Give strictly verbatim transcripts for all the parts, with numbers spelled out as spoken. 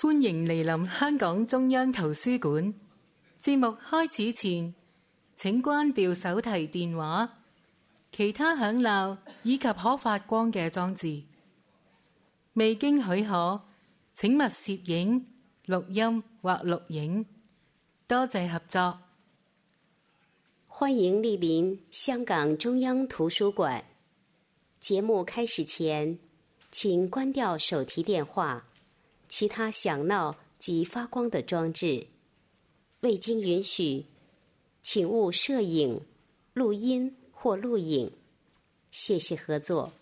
歡迎蒞臨香港中央圖書館。節目開始前，請關掉手提電話、其他響鬧以及可發光嘅裝置。未經許可，請勿攝影、錄音或錄影。多謝合作。 歡迎蒞臨香港中央圖書館。節目開始前，請關掉手提電話、其他響鬧及發光的裝置。未經允許，請勿攝影、錄音或錄影。謝謝合作。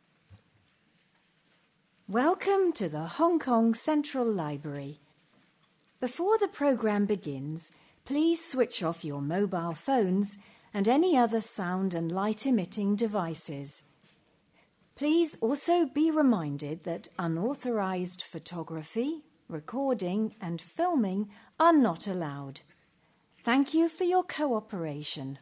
Welcome to the Hong Kong Central Library. Before the program begins, please switch off your mobile phones and any other sound and light-emitting devices. Please also be reminded that unauthorized photography, recording, and filming are not allowed. Thank you for your cooperation.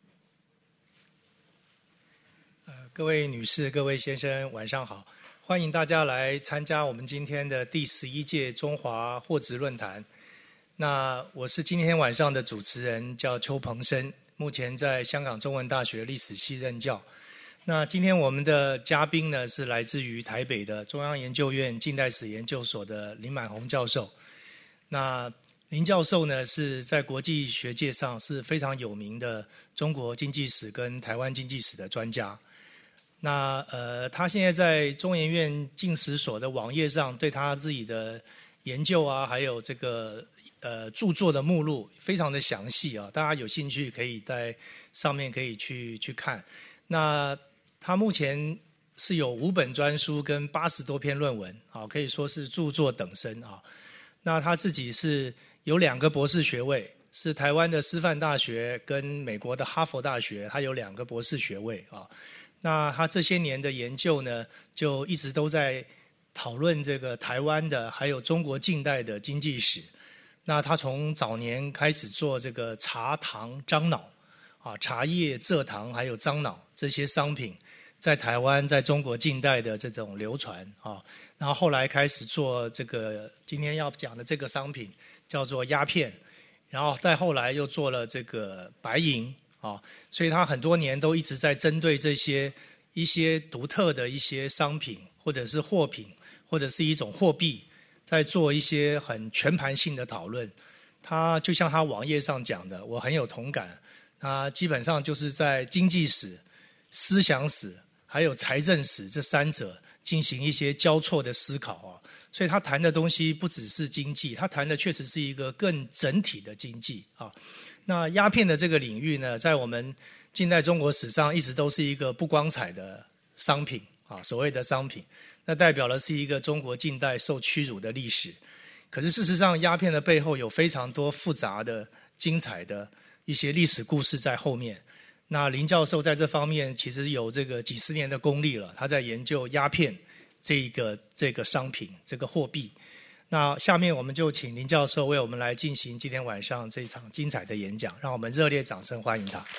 呃，各位女士、各位先生，晚上好！欢迎大家来参加我们今天的第十一届中华获职论坛。那我是今天晚上的主持人，叫邱鹏生，目前在香港中文大学历史系任教。那今天我们的嘉宾呢，是来自于台北的中央研究院近代史研究所的林满红教授。那林教授呢，是在国际学界上是非常有名的中国经济史跟台湾经济史的专家。那呃，他现在在中研院近史所的网页上，对他自己的研究啊，还有这个呃著作的目录，非常的详细啊。大家有兴趣可以在上面可以去去看。那他目前是有五本专书跟八十多篇论文，啊，可以说是著作等身啊。那他自己是有两个博士学位，是台湾的师范大学跟美国的哈佛大学，他有两个博士学位啊。那他这些年的研究呢，就一直都在讨论这个台湾的还有中国近代的经济史。那他从早年开始做这个茶、糖、樟脑啊，茶叶、蔗糖还有樟脑这些商品在台湾在中国近代的这种流传啊，然后后来开始做这个今天要讲的这个商品叫做鸦片，然后再后来又做了这个白银啊，所以他很多年都一直在针对这些一些独特的一些商品或者是货品或者是一种货币，在做一些很全盘性的讨论。他就像他网页上讲的，我很有同感。他基本上就是在经济史、思想史还有财政史这三者进行一些交错的思考啊，所以他谈的东西不只是经济，他谈的确实是一个更整体的经济啊。那鸦片的这个领域呢，在我们近代中国史上一直都是一个不光彩的商品啊，所谓的商品，那代表的是一个中国近代受屈辱的历史。可是事实上，鸦片的背后有非常多复杂的、精彩的一些历史故事在后面。那林教授在这方面其实有这个几十年的功力了，他在研究鸦片这个这个商品、这个货币。那下面我们就请林教授为我们来进行今天晚上这场精彩的演讲，让我们热烈掌声欢迎他。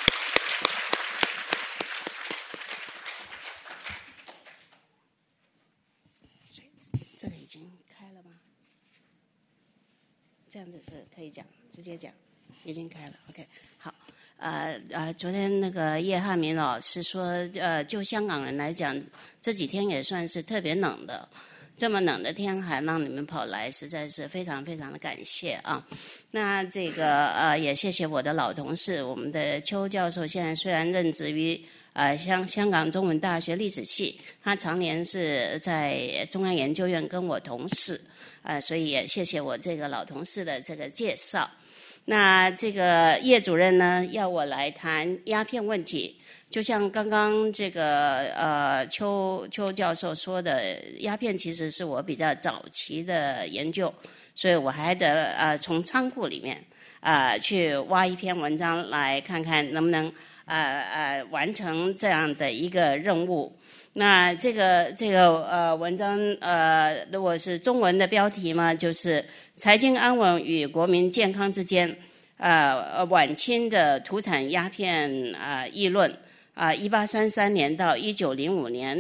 这个已经开了吗？这样子是可以讲，直接讲，已经开了。OK， 好。呃呃，昨天那个叶汉明老师说，呃，就香港人来讲，这几天也算是特别冷的。这么冷的天还让你们跑来，实在是非常非常的感谢啊！那这个呃，也谢谢我的老同事，我们的邱教授，现在虽然任职于呃香香港中文大学历史系，他常年是在中央研究院跟我同事，呃，所以也谢谢我这个老同事的这个介绍。那这个叶主任呢，要我来谈鸦片问题。就像刚刚这个呃邱邱教授说的，鸦片其实是我比较早期的研究，所以我还得呃从仓库里面啊、呃、去挖一篇文章来看看能不能呃呃完成这样的一个任务。那这个这个呃文章呃如果是中文的标题嘛，就是财经安稳与国民健康之间呃晚清的土产鸦片啊、呃、议论。啊，一八三三年到一九零五年，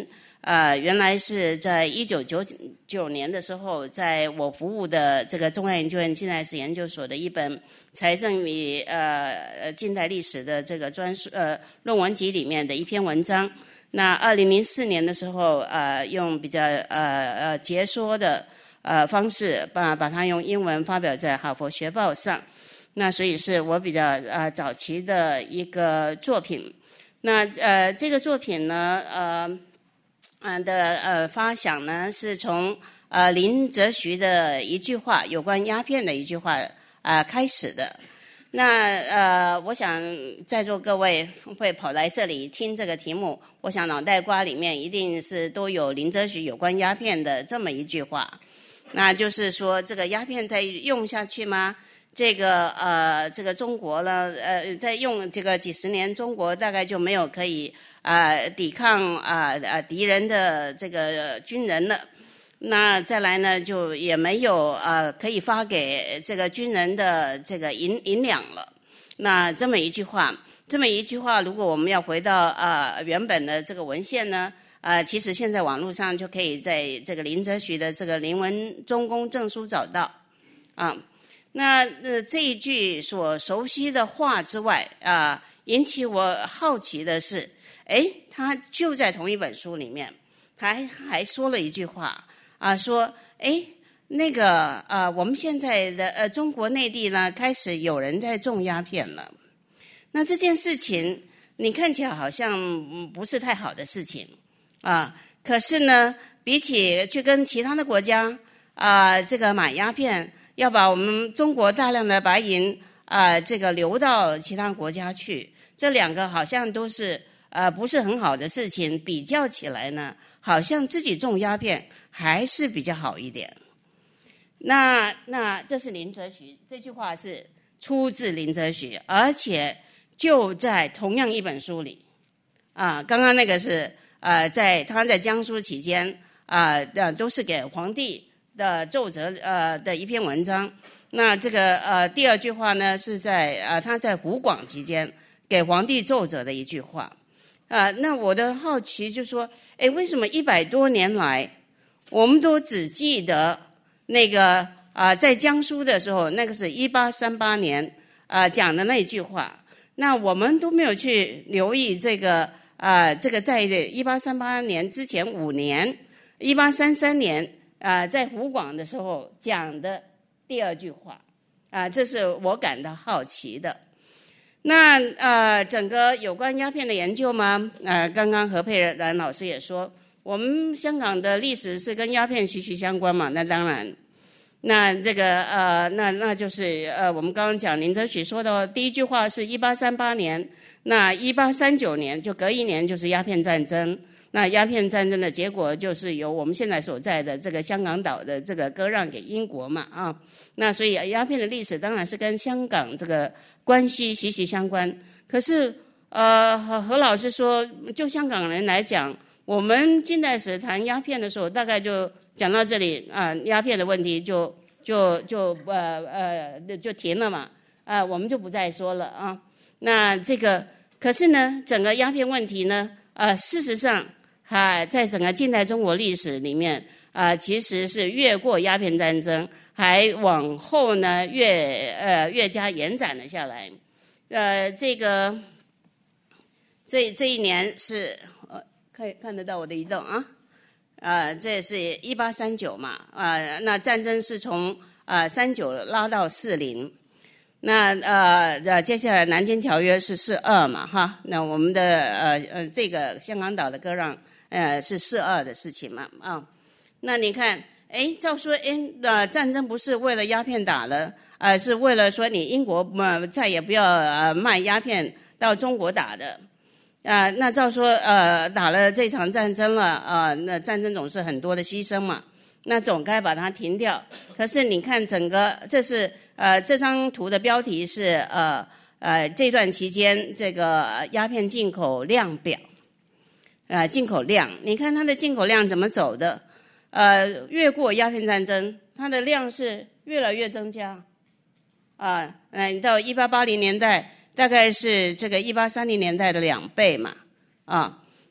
呃，原来是在一九九九年的时候，在我服务的这个中央研究院近代史研究所的一本财政与呃近代历史的这个专书呃论文集里面的一篇文章。那二零零四年的时候，呃，用比较呃呃解说的呃方式，把把它用英文发表在《哈佛学报》上。那所以是我比较呃早期的一个作品。那呃这个作品呢，呃。嗯的呃发想呢，是从呃林则徐的一句话，有关鸦片的一句话呃开始的。那呃，我想在座各位会跑来这里听这个题目，我想脑袋瓜里面一定是都有林则徐有关鸦片的这么一句话。那就是说，这个鸦片再用下去吗？这个呃，这个中国呢，呃，再用这个几十年，中国大概就没有可以。呃，抵抗啊呃敌人的这个军人了，那再来呢，就也没有呃可以发给这个军人的这个银银两了。那这么一句话，这么一句话，如果我们要回到呃原本的这个文献呢，呃，其实现在网络上就可以在这个林则徐的这个林文忠公证书找到啊。那呃这一句所熟悉的话之外啊、呃，引起我好奇的是。哎，他就在同一本书里面，他还还说了一句话啊，说哎，那个呃，我们现在的呃中国内地呢，开始有人在种鸦片了。那这件事情，你看起来好像不是太好的事情啊，可是呢，比起去跟其他的国家啊，这个买鸦片，要把我们中国大量的白银啊，这个流到其他国家去，这两个好像都是。呃，不是很好的事情，比较起来呢，好像自己种鸦片还是比较好一点。那那这是林则徐，这句话是出自林则徐，而且就在同样一本书里。啊，刚刚那个是呃，在他在江苏期间啊，呃，都是给皇帝的奏折呃的一篇文章。那这个呃第二句话呢，是在呃他在湖广期间给皇帝奏折的一句话。啊，那我的好奇就说，哎，为什么一百多年来，我们都只记得那个啊，在江苏的时候，那个是一八三八年啊讲的那句话，那我们都没有去留意这个啊，这个在一八三八年之前五年，一八三三年啊，在湖广的时候讲的第二句话啊，这是我感到好奇的。那呃，整个有关鸦片的研究嘛，呃，刚刚何佩兰老师也说，我们香港的历史是跟鸦片息息相关嘛，那当然，那这个呃，那那就是呃，我们刚刚讲林则徐说的第一句话是一八三八年，那一八三九年就隔一年就是鸦片战争，那鸦片战争的结果就是由我们现在所在的这个香港岛的这个割让给英国嘛啊，那所以鸦片的历史当然是跟香港这个关系息息相关。可是呃何何老师说，就香港人来讲，我们近代史谈鸦片的时候，大概就讲到这里啊，鸦片的问题就就就呃呃就停了嘛啊，我们就不再说了啊。那这个可是呢，整个鸦片问题呢，呃，事实上啊，在整个近代中国历史里面啊，其实是越过鸦片战争，还往后呢越呃越加延展了下来。呃，这个这这一年是呃可以看得到我的移动啊，呃，这是一八三九嘛，呃，那战争是从呃三九拉到四零。那呃呃，接下来南京条约是四二嘛，哈，那我们的呃呃这个香港岛的割让呃是四二的事情嘛，啊，那你看，哎，照说，哎，呃，战争不是为了鸦片打了，呃，是为了说你英国呃再也不要呃卖鸦片到中国打的，啊、呃，那照说呃打了这场战争了，啊、呃，那战争总是很多的牺牲嘛，那总该把它停掉。可是你看整个，这是。呃，这张图的标题是呃呃这段期间这个鸦片进口量表，呃进口量，你看它的进口量怎么走的？呃，越过鸦片战争，它的量是越来越增加，啊，呃，到一八八零年代大概是这个一八三零年代的两倍嘛，啊，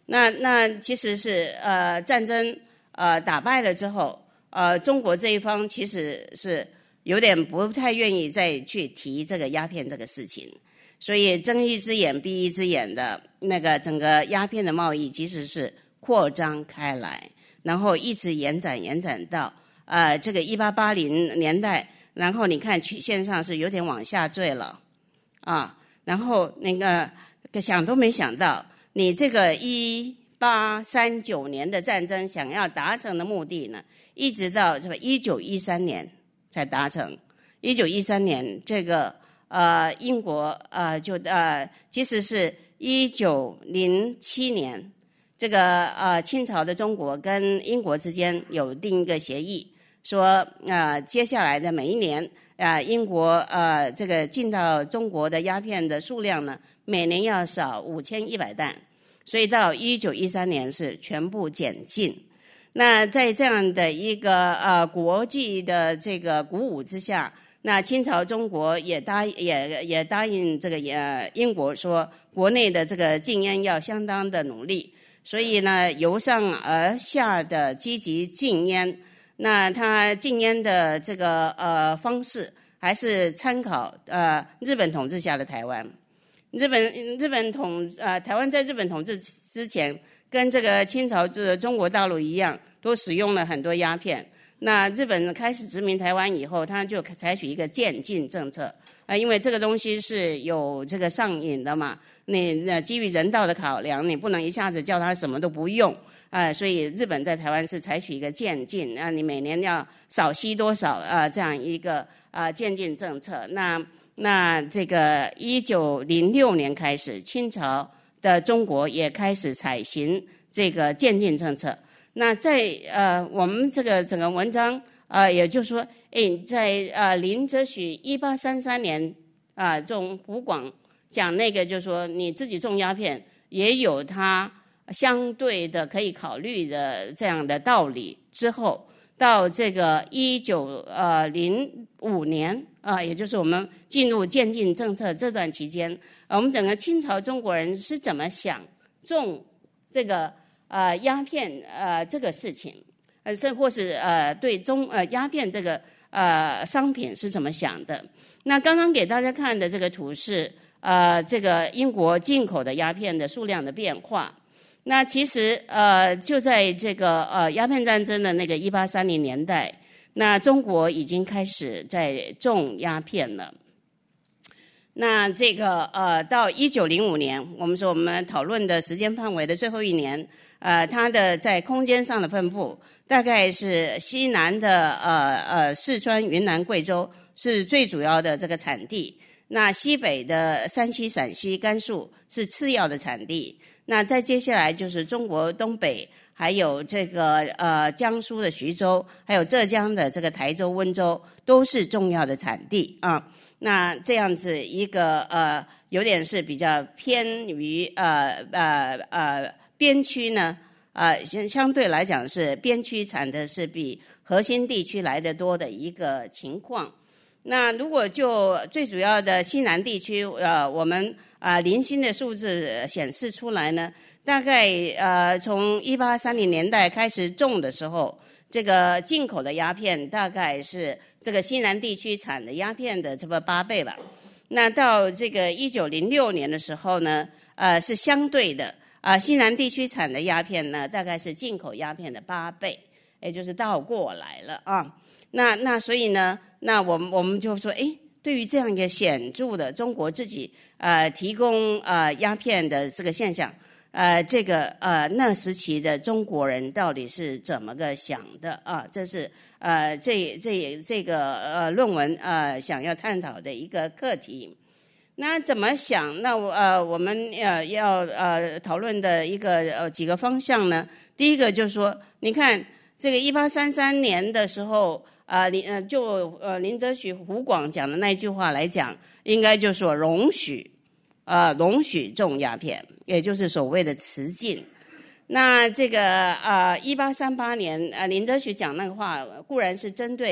那那其实是呃战争呃打败了之后，呃中国这一方其实是有点不太愿意再去提这个鸦片这个事情，所以睁一只眼闭一只眼的那个整个鸦片的贸易其实是扩张开来，然后一直延展延展到呃这个一八八零年代，然后你看曲线上是有点往下坠了啊，然后那个想都没想到，你这个一八三九年的战争想要达成的目的呢，一直到这个一九一三年才达成。一九一三年这个呃英国呃就呃其实是一九零七年，这个呃清朝的中国跟英国之间有订一个协议，说呃接下来的每一年呃英国呃这个进到中国的鸦片的数量呢，每年要少五千一百担，所以到一九一三年是全部减禁。那在这样的一个呃国际的这个鼓舞之下，那清朝中国也答也也答应这个呃英国说，国内的这个禁烟要相当的努力，所以呢由上而下的积极禁烟。那他禁烟的这个呃方式还是参考呃日本统治下的台湾。日本日本统呃台湾在日本统治之前，跟这个清朝这中国大陆一样，都使用了很多鸦片。那日本开始殖民台湾以后，他就采取一个渐进政策啊、呃，因为这个东西是有这个上瘾的嘛，你那基于人道的考量，你不能一下子叫他什么都不用啊、呃，所以日本在台湾是采取一个渐进，啊，你每年要少吸多少啊、呃，这样一个啊、呃、渐进政策。那那这个一九零六年开始，清朝的中国也开始采行这个渐进政策。那在呃我们这个整个文章呃也就是说，哎，在呃林则徐一八三三年啊、呃、种湖广讲那个，就是说你自己种鸦片也有它相对的可以考虑的这样的道理之后，到这个一九呃零五年啊、呃，也就是我们进入渐进政策这段期间，呃、我们整个清朝中国人是怎么想种这个呃鸦片呃这个事情，呃甚或是呃对中呃鸦片这个呃商品是怎么想的？那刚刚给大家看的这个图是呃这个英国进口的鸦片的数量的变化。那其实呃就在这个呃鸦片战争的那个一八三零年代，那中国已经开始在种鸦片了。那这个呃到一九零五年，我们说我们讨论的时间范围的最后一年，呃它的在空间上的分布大概是西南的呃呃四川、云南、贵州是最主要的这个产地，那西北的山西、陕西、甘肃是次要的产地。那再接下来就是中国东北，还有这个呃江苏的徐州，还有浙江的这个台州、温州，都是重要的产地啊。那这样子一个呃，有点是比较偏于呃呃呃边区呢，呃相相对来讲是边区产的是比核心地区来得多的一个情况。那如果就最主要的西南地区，呃，我们啊、呃、零星的数字显示出来呢，大概呃从一八三零年代开始种的时候，这个进口的鸦片大概是这个西南地区产的鸦片的这个八倍吧。那到这个一九零六年的时候呢，呃是相对的啊、呃，西南地区产的鸦片呢大概是进口鸦片的八倍，也就是倒过来了啊。那那所以呢，那我们我们就说，哎，对于这样一个显著的中国自己呃提供呃鸦片的这个现象，呃这个呃那时期的中国人到底是怎么个想的啊？这是呃这这这个呃论文呃想要探讨的一个课题。那怎么想？那我呃我们呃要呃讨论的一个呃几个方向呢？第一个就是说，你看这个一八三三年的时候。啊，林呃，就呃林则徐湖广讲的那句话来讲，应该就说容许，呃容许种鸦片，也就是所谓的辞禁。那这个呃一八三八年，呃林则徐讲那个话，固然是针对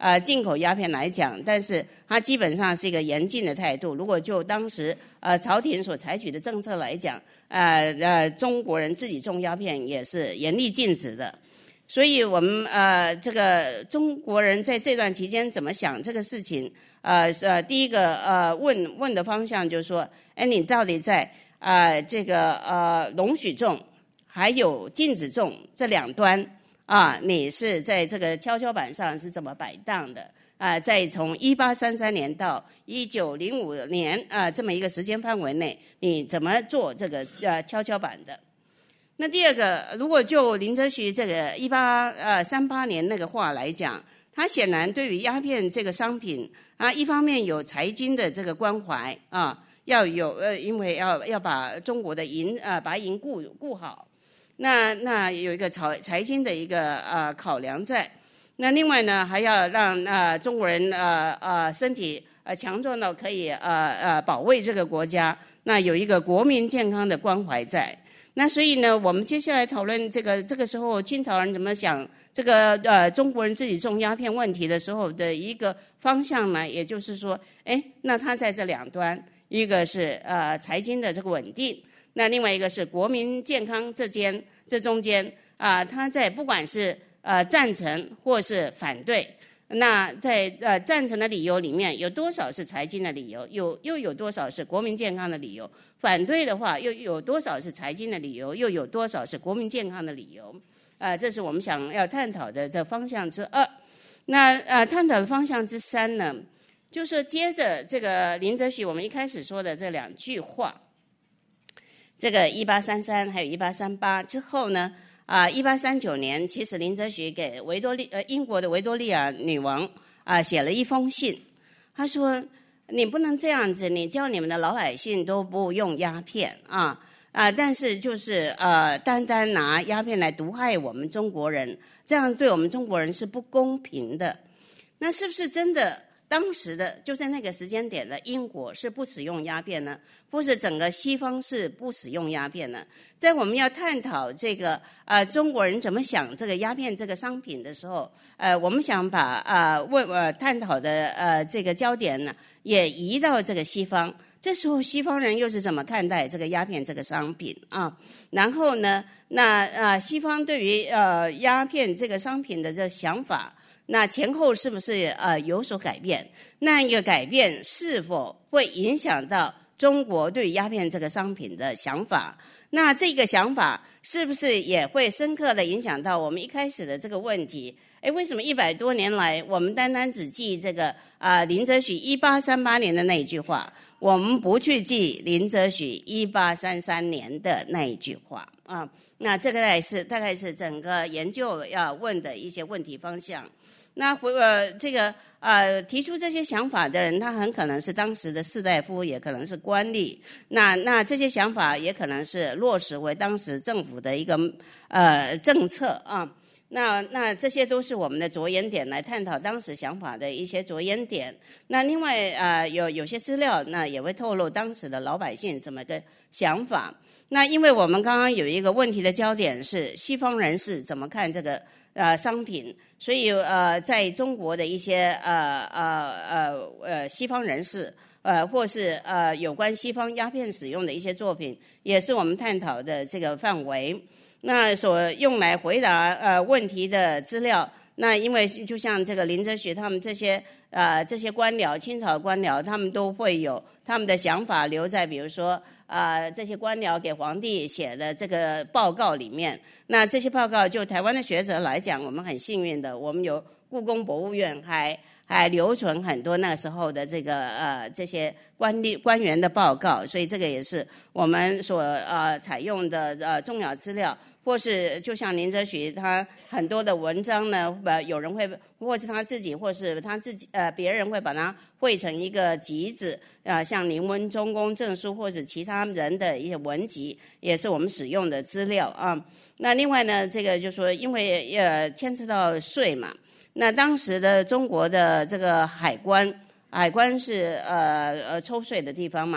呃进口鸦片来讲，但是它基本上是一个严禁的态度。如果就当时呃朝廷所采取的政策来讲，呃呃中国人自己种鸦片也是严厉禁止的。所以我们呃这个中国人在这段期间怎么想这个事情？呃呃，第一个呃问问的方向就是说，哎，你到底在呃这个呃容许种还有禁止种这两端啊，你是在这个跷跷板上是怎么摆荡的啊？再从一八三三年到一九零五年啊这么一个时间范围内，你怎么做这个呃跷跷板的？那第二个，如果就林则徐这个一八呃三八年那个话来讲，他显然对于鸦片这个商品啊，一方面有财经的这个关怀啊，要有呃，因为要要把中国的银啊白银顾顾好，那那有一个财财经的一个呃考量在。那另外呢，还要让呃中国人呃呃身体呃强壮到可以呃呃保卫这个国家，那有一个国民健康的关怀在。那所以呢，我们接下来讨论这个这个时候清朝人怎么想这个呃中国人自己种鸦片问题的时候的一个方向呢，也就是说，哎，那他在这两端，一个是呃财经的这个稳定，那另外一个是国民健康这间这中间啊、呃，他在不管是呃赞成或是反对，那在呃赞成的理由里面有多少是财经的理由，有又有多少是国民健康的理由？反对的话，又有多少是财经的理由，又有多少是国民健康的理由？啊、呃，这是我们想要探讨的这方向之二。那呃，探讨的方向之三呢，就是接着这个林则徐我们一开始说的这两句话，这个一八三三还有一八三八之后呢，啊、呃，一八三九年，其实林则徐给维多利呃英国的维多利亚女王啊、呃、写了一封信，他说，你不能这样子，你叫你们的老百姓都不用鸦片啊啊、呃！但是就是呃，单单拿鸦片来毒害我们中国人，这样对我们中国人是不公平的。那是不是真的？当时的就在那个时间点的英国是不使用鸦片呢？或是整个西方是不使用鸦片呢？在我们要探讨这个呃中国人怎么想这个鸦片这个商品的时候，呃，我们想把呃问呃探讨的呃这个焦点呢，也移到这个西方。这时候西方人又是怎么看待这个鸦片这个商品啊？然后呢，那呃西方对于呃鸦片这个商品的这想法，那前后是不是呃有所改变？那一个改变是否会影响到中国对鸦片这个商品的想法？那这个想法是不是也会深刻的影响到我们一开始的这个问题？哎，为什么一百多年来我们单单只记这个啊、呃、林则徐一八三八年的那一句话，我们不去记林则徐一八三三年的那一句话啊？那这个大概是大概是整个研究要问的一些问题方向。那回呃这个呃提出这些想法的人，他很可能是当时的士大夫，也可能是官吏。那那这些想法也可能是落实为当时政府的一个呃政策啊。那那这些都是我们的着眼点，来探讨当时想法的一些着眼点。那另外呃有有些资料，那也会透露当时的老百姓怎么个想法。那因为我们刚刚有一个问题的焦点是西方人士怎么看这个呃商品，所以呃在中国的一些呃呃呃呃西方人士呃或是呃有关西方鸦片使用的一些作品，也是我们探讨的这个范围。那所用来回答呃问题的资料，那因为就像这个林则徐他们这些呃这些官僚，清朝官僚，他们都会有他们的想法留在比如说呃这些官僚给皇帝写的这个报告里面。那这些报告就台湾的学者来讲，我们很幸运的，我们有故宫博物院还还留存很多那时候的这个呃这些官吏官员的报告，所以这个也是我们所呃采用的呃重要资料。或是就像林则徐他很多的文章呢，呃，有人会或是他自己，或是他自己呃别人会把它汇成一个集子，呃，像林文忠公证书或者其他人的一些文集，也是我们使用的资料啊。那另外呢，这个就说因为呃牵扯到税嘛，那当时的中国的这个海关，海关是呃呃抽税的地方嘛。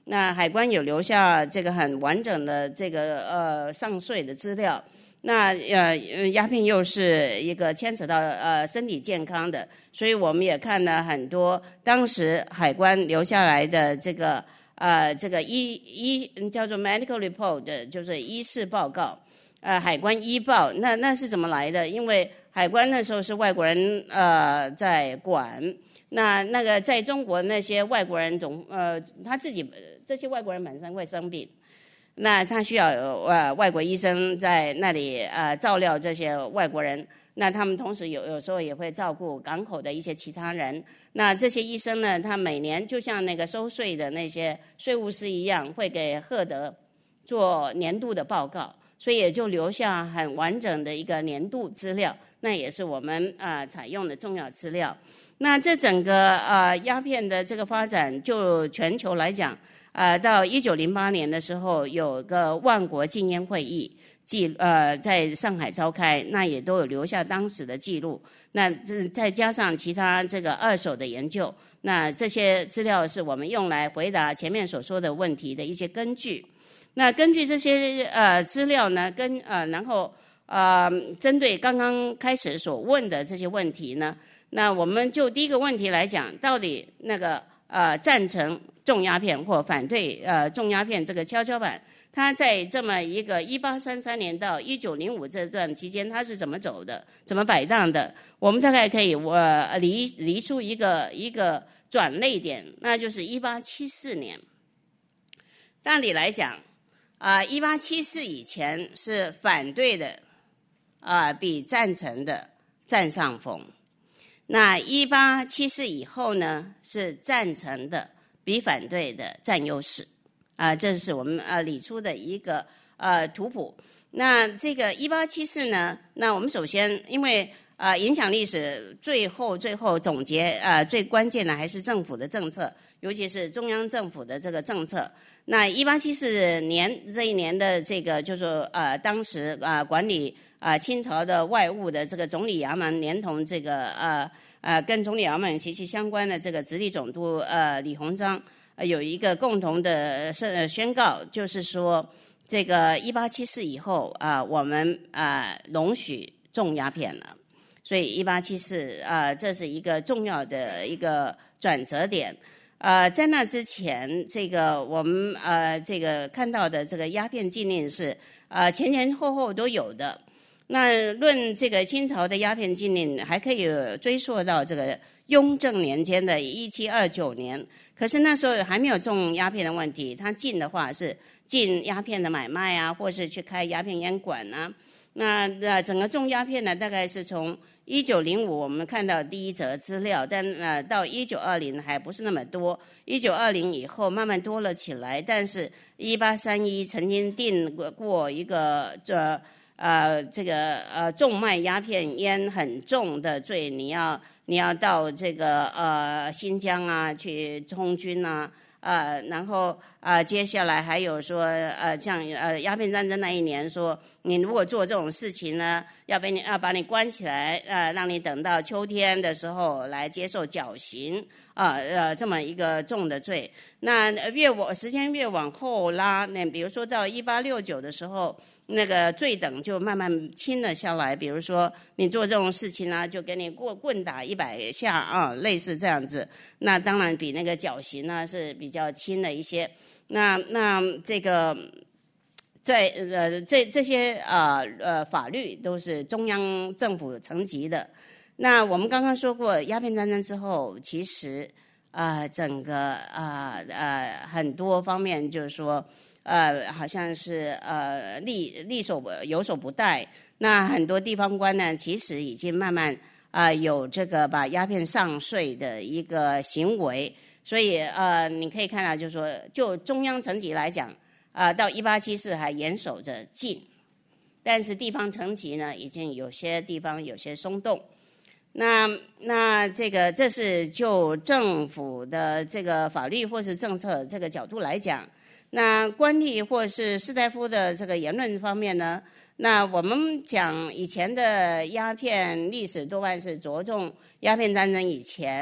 那海关有留下这个很完整的这个呃上税的资料。那呃鸦片又是一个牵扯到呃身体健康的，所以我们也看了很多当时海关留下来的这个呃这个医医叫做 medical report， 就是医事报告，呃海关医报。那那是怎么来的？因为海关那时候是外国人呃在管，那那个在中国那些外国人总呃他自己这些外国人本身会生病。那他需要有呃外国医生在那里呃照料这些外国人，那他们同时有有时候也会照顾港口的一些其他人。那这些医生呢，他每年就像那个收税的那些税务师一样，会给赫德做年度的报告，所以也就留下很完整的一个年度资料，那也是我们啊、呃、采用的重要资料。那这整个呃鸦片的这个发展，就全球来讲。呃，到一九零八年的时候，有个万国禁烟会议记呃在上海召开，那也都有留下当时的记录。那再加上其他这个二手的研究，那这些资料是我们用来回答前面所说的问题的一些根据。那根据这些呃资料呢，跟呃然后呃针对刚刚开始所问的这些问题呢，那我们就第一个问题来讲，到底那个呃赞成重鸦片或反对呃重鸦片这个跷跷板，它在这么一个一八三三年到一九零五这段期间，它是怎么走的，怎么摆荡的？我们大概可以呃离离出一个一个转捩点，那就是一八七四年。道理来讲，啊一八七四以前是反对的啊、呃、比赞成的占上风，那一八七四以后呢是赞成的比反对的占优势，啊、呃，这是我们呃理出的一个呃图谱。那这个一八七四呢，那我们首先因为啊、呃、影响历史最后最后总结啊、呃、最关键的还是政府的政策，尤其是中央政府的这个政策。那一八七四年这一年的这个就是呃当时啊、呃、管理啊、呃、清朝的外务的这个总理衙门，连同这个呃。呃，跟总理衙门息息相关的这个直隶总督呃李鸿章、呃、有一个共同的宣宣告，就是说这个一八七四以后啊、呃，我们啊、呃、容许重鸦片了，所以一八七四啊这是一个重要的一个转折点。呃，在那之前，这个我们呃这个看到的这个鸦片禁令是呃前前后后都有的。那论这个清朝的鸦片禁令，还可以追溯到这个雍正年间的一七二九年。可是那时候还没有种鸦片的问题，它禁的话是禁鸦片的买卖啊，或是去开鸦片烟馆啊。那呃整个种鸦片呢，大概是从一九零五我们看到第一则资料，但呃到一九二零还不是那么多。一九二零以后慢慢多了起来，但是一八三一曾经定过一个这。呃，这个呃，重卖鸦片烟很重的罪，你要你要到这个呃新疆啊去充军啊，呃，然后啊、呃，接下来还有说呃，像呃鸦片战争那一年说，你如果做这种事情呢，要被你要把你关起来，呃，让你等到秋天的时候来接受绞刑啊，呃，这么一个重的罪。那越往时间越往后拉，那比如说到一八六九的时候。那个罪等就慢慢轻了下来，比如说你做这种事情呢、啊，就给你过棍打一百下啊，类似这样子。那当然比那个绞刑呢是比较轻的一些。那那这个在呃这这些呃呃法律都是中央政府层级的。那我们刚刚说过，鸦片战争之后，其实啊、呃、整个啊 呃, 呃很多方面就是说。呃，好像是呃力力所有所不逮。那很多地方官呢，其实已经慢慢啊、呃、有这个把鸦片上税的一个行为。所以呃，你可以看到，就是说，就中央层级来讲，啊、呃，到一八七四还严守着禁，但是地方层级呢，已经有些地方有些松动。那那这个这是就政府的这个法律或是政策这个角度来讲。那官吏或是士大夫的这个言论方面呢，那我们讲以前的鸦片历史多半是着重鸦片战争以前，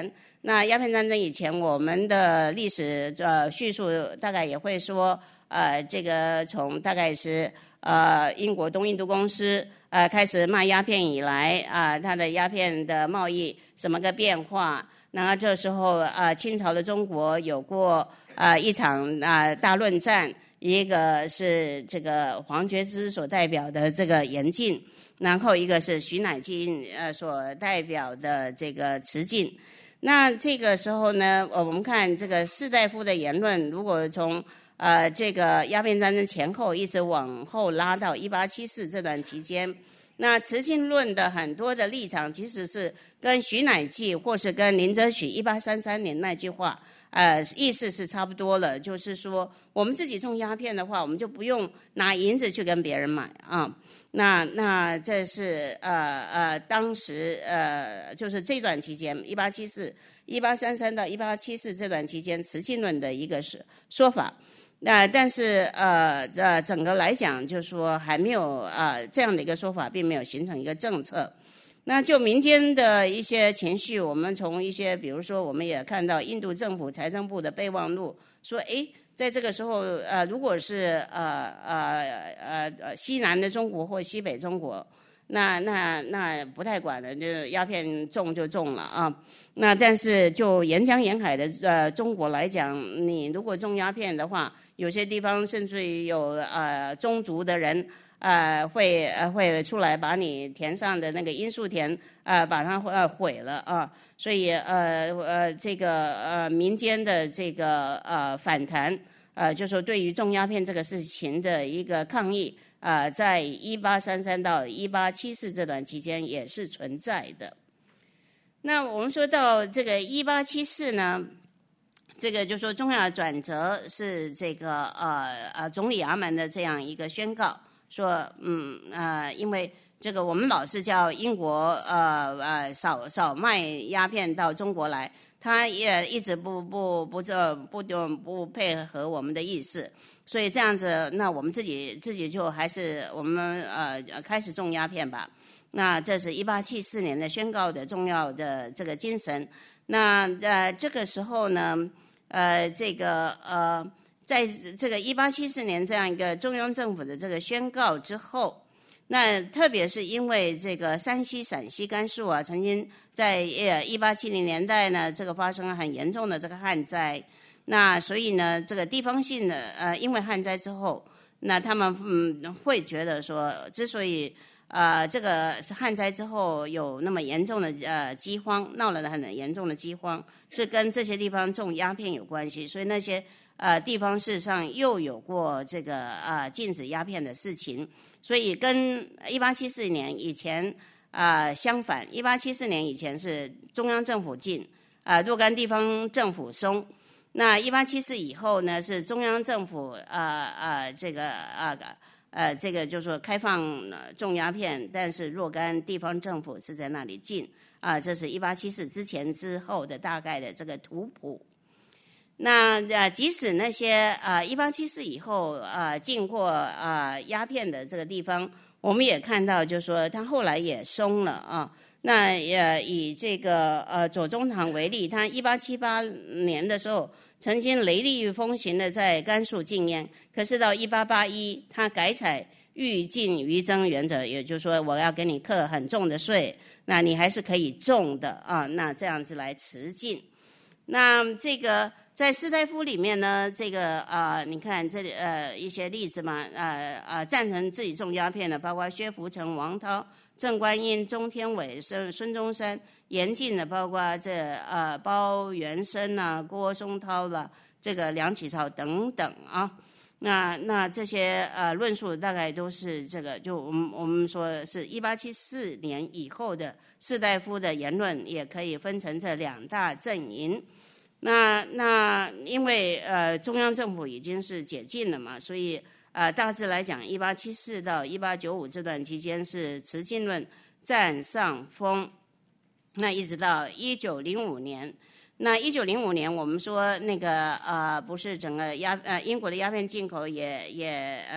那鸦片战争以前，我们的历史呃叙述大概也会说，呃，这个从大概是呃英国东印度公司呃开始卖鸦片以来啊、呃，它的鸦片的贸易什么个变化？然后这时候呃清朝的中国有过呃一场啊、呃、大论战，一个是这个黄觉之所代表的这个严禁，然后一个是徐乃进呃所代表的这个慈进。那这个时候呢，我们看这个士大夫的言论，如果从呃这个鸦片战争前后一直往后拉到一八七四这段期间，那慈进论的很多的立场其实是跟徐乃进或是跟林则徐一八三三年那句话呃意思是差不多了，就是说我们自己种鸦片的话，我们就不用拿银子去跟别人买啊。那那这是呃呃当时呃就是这段期间一八七四一八三三到一八七四这段期间慈进论的一个说法。那但是呃呃整个来讲就是说还没有呃这样的一个说法，并没有形成一个政策。那就民间的一些情绪，我们从一些比如说我们也看到印度政府财政部的备忘录说，诶在这个时候，呃，如果是呃呃呃呃西南的中国或西北中国，那那那不太管了，就鸦片种就种了啊。那但是就沿江沿海的呃中国来讲，你如果种鸦片的话，有些地方甚至于有呃宗族的人呃会呃会出来把你田上的那个罂粟田呃把它呃毁了啊。所以呃呃这个呃民间的这个呃反弹呃就说对于种鸦片这个事情的一个抗议呃在一八三三到一八七四这段期间也是存在的。那我们说到这个一八七四呢，这个就说重要的转折是这个呃呃总理衙门的这样一个宣告，说嗯呃因为这个我们老是叫英国呃呃少少卖鸦片到中国来，他也一直不不不这不不不配合我们的意思，所以这样子，那我们自己自己就还是我们呃开始种鸦片吧。那这是一八七四年的宣告的重要的这个精神。那呃这个时候呢，呃这个呃在这个一八七四年这样一个中央政府的这个宣告之后。那特别是因为这个山西、陕西、甘肃啊，曾经在呃一八七零年代呢，这个发生了很严重的这个旱灾。那所以呢，这个地方性的呃，因为旱灾之后，那他们嗯会觉得说，之所以呃这个旱灾之后有那么严重的呃饥荒，闹了很严重的饥荒，是跟这些地方种鸦片有关系。所以那些呃地方事实上又有过这个呃禁止鸦片的事情。所以跟一八七四年以前呃相反，一八七四年以前是中央政府禁，呃若干地方政府松。那一八七四以后呢，是中央政府呃呃这个呃呃这个就是说开放种鸦片，但是若干地方政府是在那里禁啊、呃，这是一八七四之前之后的大概的这个图谱。那呃，即使那些呃一八七四以后呃进过呃鸦片的这个地方，我们也看到，就是说它后来也松了啊。那呃以这个呃左宗棠为例，他一八七八年的时候曾经雷厉风行的在甘肃禁烟，可是到一八八一，他改采愈禁愈征原则，也就是说我要给你课很重的税，那你还是可以种的啊。那这样子来持禁。那这个。在士大夫里面呢，这个呃，你看这里呃一些例子嘛，呃呃，赞成自己种鸦片的，包括薛福成、王涛、郑观音、钟天伟、孙孙中山，严禁的，包括这呃包元生啊、郭松涛啦、啊，这个梁启超等等啊。那那这些呃论述大概都是这个，就我们我们说是一八七四年以后的士大夫的言论，也可以分成这两大阵营。那那因为呃中央政府已经是解禁了嘛，所以呃大致来讲，一八七四到一八九五这段期间是持禁论占上风。那一直到一九零五年，那一九零五年我们说那个呃不是整个鸦呃英国的鸦片进口也也呃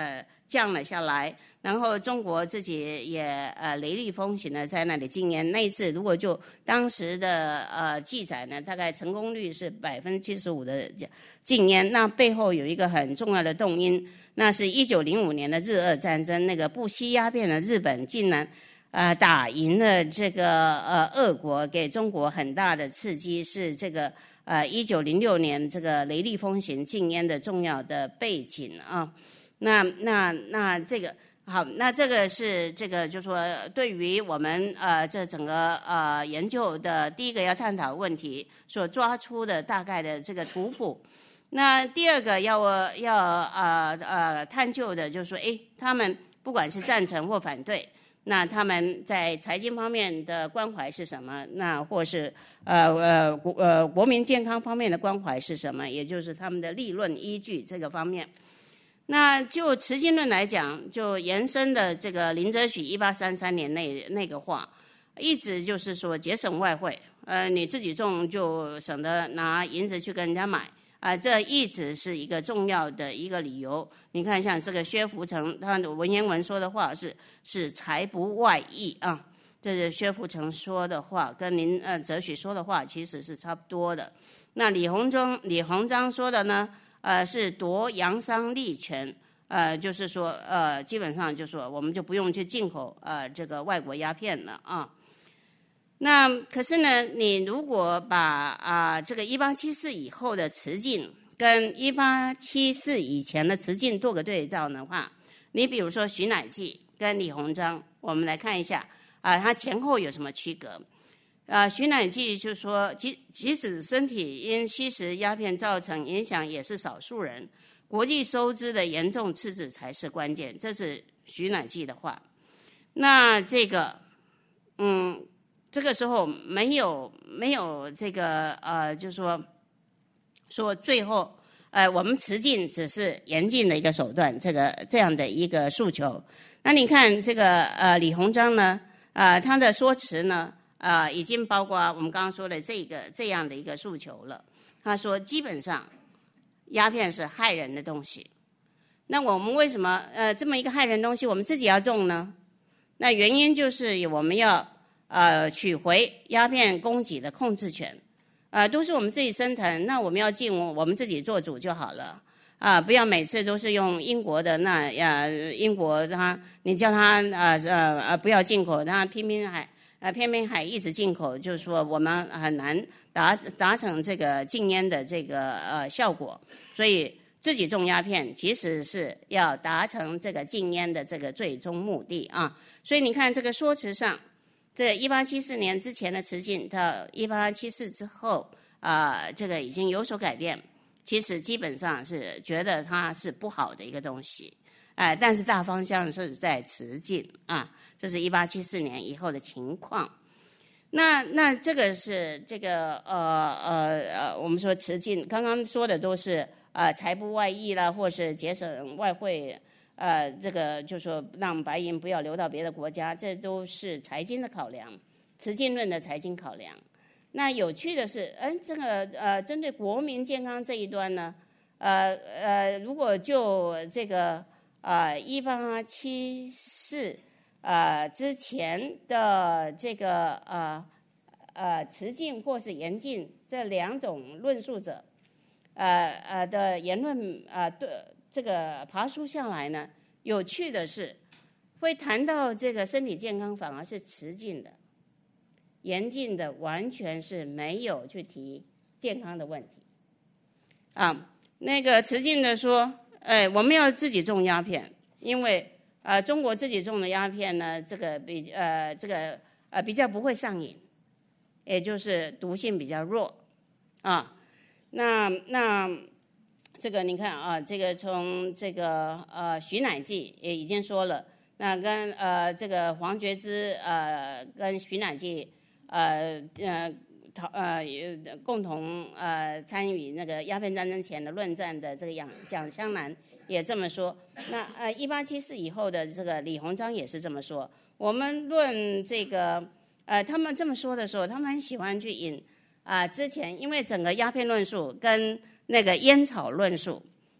降了下来。然后中国自己也呃雷厉风行的在那里禁烟，那一次如果就当时的呃记载呢，大概成功率是百分之七十五的禁烟。那背后有一个很重要的动因，那是一九零五年的日俄战争，那个不吸鸦片的日本竟然呃打赢了这个呃俄国，给中国很大的刺激，是这个呃一九零六年这个雷厉风行禁烟的重要的背景啊。那那那这个。好，那这个是这个，就是说对于我们呃这整个呃研究的第一个要探讨问题所抓出的大概的这个图谱。那第二个要要呃呃探究的就是说，哎，他们不管是赞成或反对，那他们在财经方面的关怀是什么？那或是呃呃国呃国民健康方面的关怀是什么？也就是他们的立论依据这个方面。那就持经论来讲，就延伸的这个林则徐一八三三年那那个话，一直就是说节省外汇，呃，你自己种就省得拿银子去跟人家买啊、呃，这一直是一个重要的一个理由。你看，像这个薛福成，他的文言文说的话是是财不外溢啊，这是薛福成说的话，跟林呃则徐说的话其实是差不多的。那李鸿忠李鸿章说的呢？呃，是夺洋商利权，呃，就是说，呃，基本上就说我们就不用去进口呃这个外国鸦片了啊。那可是呢，你如果把啊、呃、这个一八七四以后的词境跟一八七四以前的词境做个对照的话，你比如说徐乃济跟李鸿章，我们来看一下啊、呃，它前后有什么区隔？啊，徐乃济就说，即即使身体因吸食鸦片造成影响，也是少数人。国际收支的严重赤字才是关键，这是徐乃济的话。那这个，嗯，这个时候没有没有这个呃，就说说最后，呃，我们持禁只是严禁的一个手段，这个这样的一个诉求。那你看这个呃，李鸿章呢，呃，他的说辞呢？呃，已经包括我们刚刚说的这个这样的一个诉求了。他说，基本上鸦片是害人的东西。那我们为什么呃这么一个害人的东西，我们自己要种呢？那原因就是我们要呃取回鸦片供给的控制权，呃，都是我们自己生产，那我们要进，我们自己做主就好了。啊，不要每次都是用英国的那呀，英国他你叫他呃呃呃不要进口，他偏偏还。呃，偏偏还一直进口，就是说我们很难达达成这个禁烟的这个呃效果，所以自己种鸦片其实是要达成这个禁烟的这个最终目的啊。所以你看这个说辞上，这一八七四年之前的词境到一八七四之后啊、呃，这个已经有所改变，其实基本上是觉得它是不好的一个东西，哎、呃，但是大方向是在词境啊。这是一八七四年以后的情况。那那这个是这个呃呃呃，我们说词境，刚刚说的都是呃财不外溢啦，或是节省外汇，呃，这个就说让白银不要流到别的国家，这都是财经的考量，词境论的财经考量。那有趣的是，嗯，这个呃，针对国民健康这一端呢，呃呃，如果就这个呃一八七四。呃，之前的这个呃呃持禁或是严禁这两种论述者，呃呃的言论呃对这个爬书下来呢，有趣的是，会谈到这个身体健康反而是持禁的，严禁的完全是没有去提健康的问题。啊，那个持禁的说，哎，我们要自己种鸦片，因为。呃，中国自己种的鸦片呢，这个比呃这个呃比较不会上瘾，也就是毒性比较弱啊。那那这个你看啊，这个从这个呃徐乃济也已经说了，那跟呃这个黄觉之呃跟徐乃济呃呃讨呃共同呃参与那个鸦片战争前的论战的这个蒋蒋湘南。也这么说，那呃，一八七四以后的这个李鸿章也是这么说。我们论这个，呃，他们这么说的时候，他们很喜欢去引啊、呃、之前，因为整个鸦片论述跟那个烟草论述，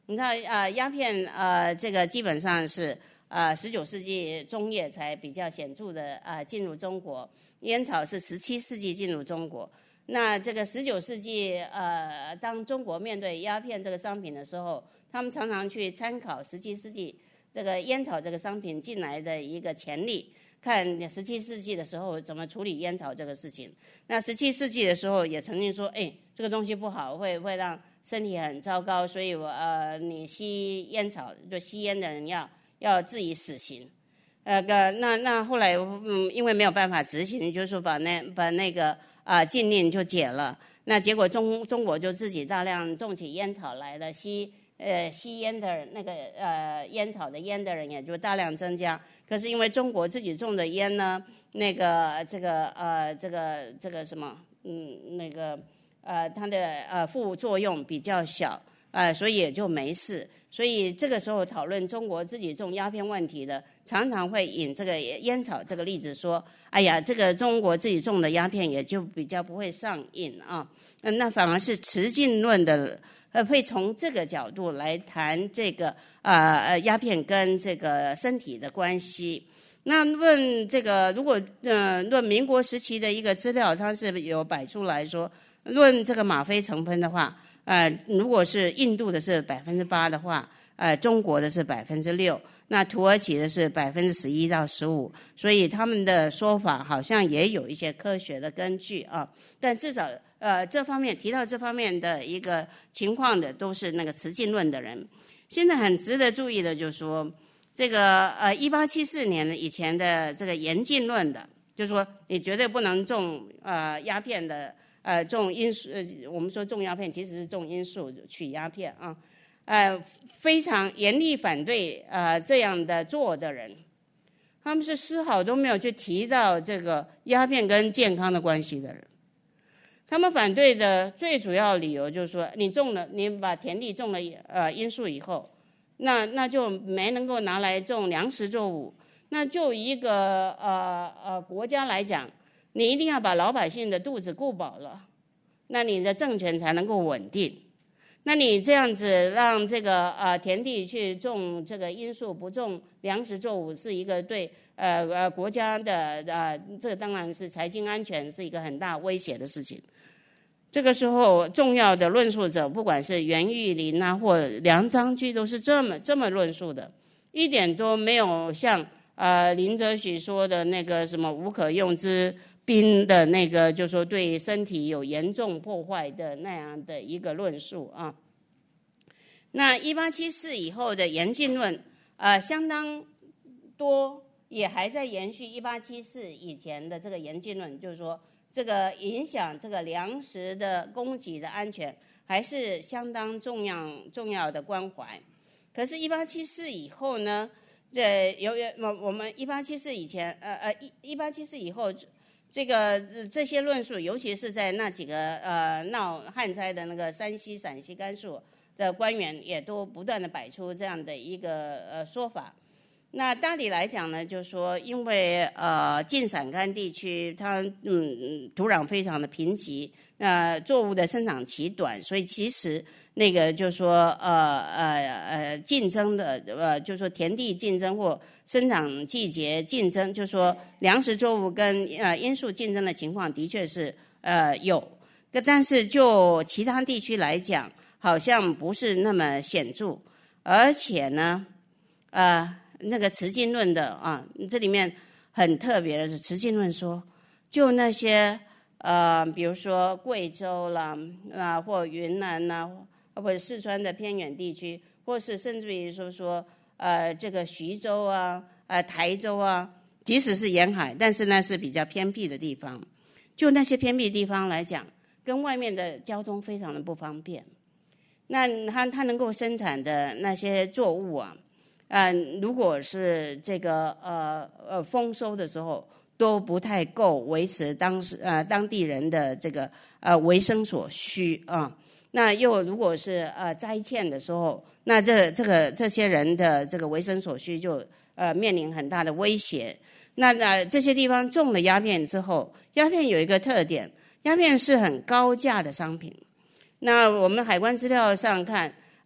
你知道呃鸦片呃这个基本上是呃十九世纪中叶才比较显著的呃进入中国，烟草是十七世纪进入中国。那这个十九世纪呃当中国面对鸦片这个商品的时候，他们常常去参考十七世纪这个烟草这个商品进来的一个潜力，看十七世纪的时候怎么处理烟草这个事情。那十七世纪的时候也曾经说，哎，这个东西不好，会会让身体很糟糕，所以我呃，你吸烟草就吸烟的人要要自己死刑。呃，那那后来嗯，因为没有办法执行，就是说把那把那个啊、呃、禁令就解了。那结果中中国就自己大量种起烟草来了，吸呃吸烟的那个呃烟草的烟的人也就大量增加。可是因为中国自己种的烟呢，那个这个呃这个这个什么嗯那个呃它的呃副作用比较小，呃所以也就没事。所以这个时候讨论中国自己种鸦片问题的，常常会引这个烟草这个例子说，哎呀，这个中国自己种的鸦片也就比较不会上瘾啊。那反而是持禁论的，呃，会从这个角度来谈这个呃呃鸦片跟这个身体的关系。那论这个，如果呃论民国时期的一个资料，它是有摆出来说，论这个吗啡成分的话。呃，如果是印度的是百分之八的话，呃，中国的是百分之六，那土耳其的是百分之十一到十五，所以他们的说法好像也有一些科学的根据啊。但至少呃这方面提到这方面的一个情况的，都是那个持禁论的人。现在很值得注意的就是说，这个呃一八七四年以前的这个严禁论的，就是说你绝对不能种呃鸦片的。呃，种罂粟，呃，我们说种鸦片其实是种罂粟取鸦片啊，呃，非常严厉反对呃这样的做的人，他们是丝毫都没有去提到这个鸦片跟健康的关系的人。他们反对的最主要理由就是说，你种了，你把田地种了呃罂粟以后，那那就没能够拿来种粮食作物。那就一个呃呃国家来讲。你一定要把老百姓的肚子顾饱了，那你的政权才能够稳定。那你这样子让这个呃田地去种这个罂粟，不种粮食作物，是一个对呃呃国家的呃这个当然是财经安全是一个很大威胁的事情。这个时候，重要的论述者，不管是袁玉麟啊或梁章钜，都是这么这么论述的，一点都没有像呃林则徐说的那个什么无可用之。兵的那个就是说对身体有严重破坏的那样的一个论述啊。那一八七四以后的严禁论，呃，相当多也还在延续一八七四以前的这个严禁论，就是说这个影响这个粮食的供给的安全还是相当重要重要的关怀。可是，一八七四以后呢，呃，由于我们一八七四以前，呃呃一一八七四以后。这个这些论述，尤其是在那几个呃闹旱灾的那个山西、陕西、甘肃的官员，也都不断的摆出这样的一个呃说法。那大体来讲呢，就是说，因为呃晋陕甘地区它嗯土壤非常的贫瘠，那、呃、作物的生长期短，所以其实那个就是说呃呃呃竞争的呃就是说田地竞争或生长季节竞争，就是说粮食作物跟呃罂粟竞争的情况的确是呃有，但是就其他地区来讲，好像不是那么显著，而且呢，呃那个持禁论的啊，这里面很特别的是持禁论说，就那些呃比如说贵州啦啊或云南啦、啊、或者四川的偏远地区，或是甚至于说说。呃，这个徐州啊，呃，台州啊，即使是沿海，但是呢是比较偏僻的地方。就那些偏僻地方来讲，跟外面的交通非常的不方便。那它它能够生产的那些作物啊，呃，如果是这个呃呃丰收的时候，都不太够维持当时呃当地人的这个呃维生所需啊。那又如果是呃灾欠的时候，那这这个这些人的这个维生所需就呃面临很大的威胁。那呃这些地方种了鸦片之后，鸦片有一个特点，鸦片是很高价的商品。那我们海关资料上看，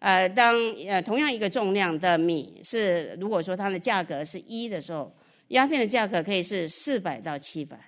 呃，当呃同样一个重量的米是，如果说它的价格是一的时候，鸦片的价格可以是四百到七百。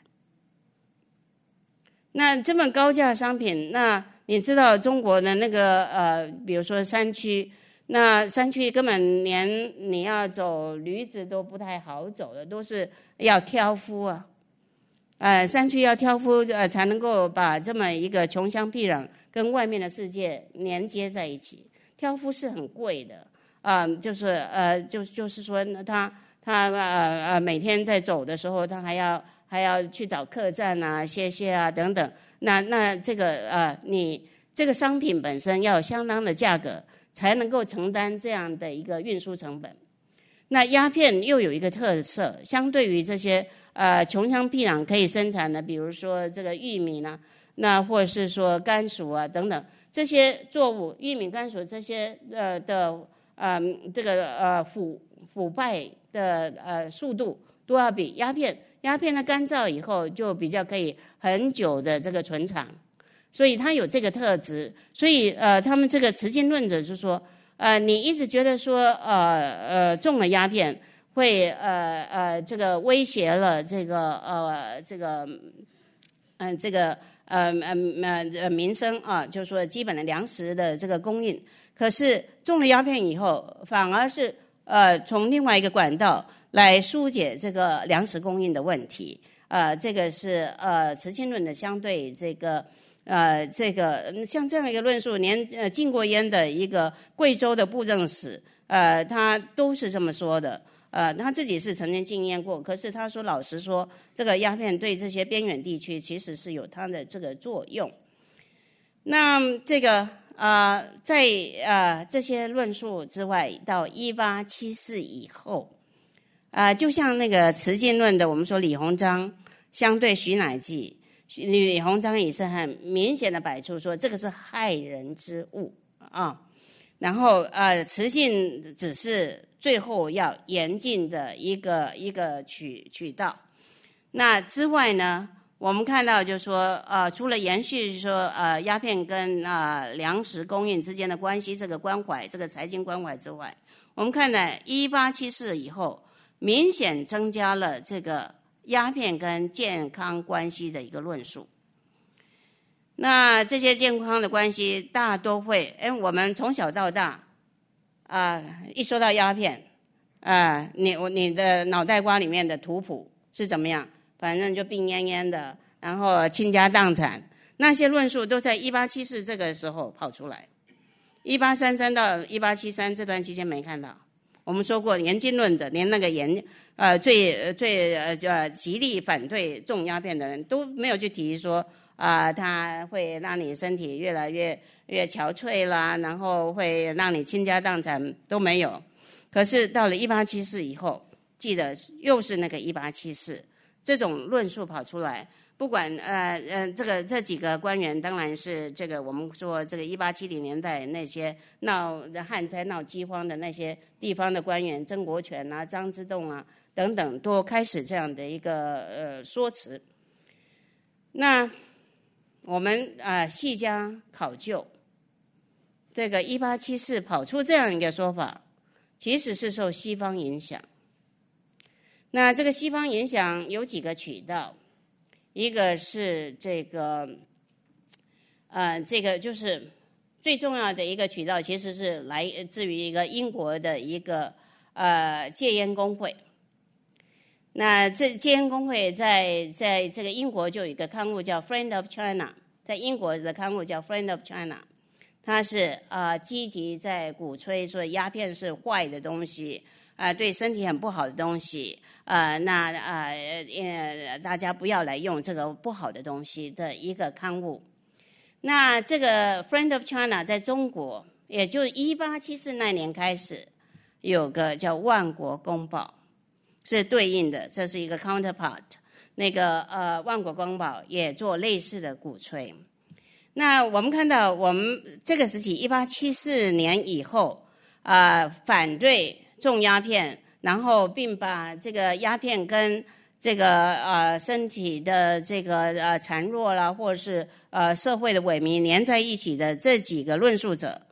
那这么高价的商品，那你知道中国的那个呃，比如说山区，那山区根本连你要走驴子都不太好走的，都是要挑夫啊。呃，山区要挑夫呃才能够把这么一个穷乡僻壤跟外面的世界连接在一起。挑夫是很贵的啊、呃，就是呃，就就是说他他呃呃每天在走的时候，他还要还要去找客栈啊、歇歇啊等等。那那这个呃，你这个商品本身要有相当的价格，才能够承担这样的一个运输成本。那鸦片又有一个特色，相对于这些呃穷乡僻壤可以生产的，比如说这个玉米呢，那或者是说甘薯啊等等这些作物，玉米、甘薯这些呃的呃这个呃腐腐败的呃速度都要比鸦片。鸦片它干燥以后就比较可以很久的这个存藏，所以它有这个特质。所以呃，他们这个持金论者就说，呃，你一直觉得说呃呃中了鸦片会呃呃这个威胁了这个呃这个嗯、呃、这个呃呃呃民生啊，就是说基本的粮食的这个供应。可是中了鸦片以后，反而是呃从另外一个管道来疏解这个粮食供应的问题，呃，这个是呃持清论的相对这个呃这个像这样一个论述，连呃禁过烟的一个贵州的布政使，呃，他都是这么说的，呃，他自己是曾经禁烟过，可是他说老实说，这个鸦片对这些边远地区其实是有它的这个作用。那这个呃在呃这些论述之外，到一八七四以后。啊、呃，就像那个持禁论的，我们说李鸿章相对徐乃记，李鸿章也是很明显的摆出说这个是害人之物啊。然后呃，持禁只是最后要严禁的一个一个渠渠道。那之外呢，我们看到就是说呃，除了延续说呃鸦片跟啊、呃、粮食供应之间的关系，这个关怀，这个财经关怀之外，我们看呢一八七四以后。明显增加了这个鸦片跟健康关系的一个论述。那这些健康的关系大都会，哎，我们从小到大，啊、呃，一说到鸦片，啊、呃，你我你的脑袋瓜里面的图谱是怎么样？反正就病恹恹的，然后倾家荡产，那些论述都在一八七四这个时候跑出来。一八三三到一八七三这段期间没看到。我们说过，严禁论的，连那个严呃最最呃呃极力反对种鸦片的人都没有去提说啊、呃，它会让你身体越来越越憔悴啦，然后会让你倾家荡产都没有。可是到了一八七四以后，记得又是那个一八七四这种论述跑出来。不管呃呃，这个这几个官员当然是这个我们说这个一八七零年代那些闹旱灾、闹饥荒的那些地方的官员，曾国荃啊、张之洞啊等等，都开始这样的一个呃说辞。那我们啊、呃、细加考究，这个一八七四跑出这样一个说法，其实是受西方影响。那这个西方影响有几个渠道。一个是这个，呃，这个就是最重要的一个渠道，其实是来自于一个英国的一个呃戒烟工会。那这戒烟工会在在这个英国就有一个刊物叫《Friend of China》，在英国的刊物叫《Friend of China》，它是呃积极在鼓吹说鸦片是坏的东西。啊、呃，对身体很不好的东西，呃，那呃呃，大家不要来用这个不好的东西的一个刊物。那这个 Friend of China 在中国，也就一八七四那年开始，有个叫《万国公报》，是对应的，这是一个 counterpart。那个呃，《万国公报》也做类似的鼓吹。那我们看到，我们这个时期一八七四年以后，呃，反对种鸦片，然后并把这个鸦片跟这个呃身体的这个呃孱弱啦，或者是呃社会的萎靡连在一起的这几个论述者，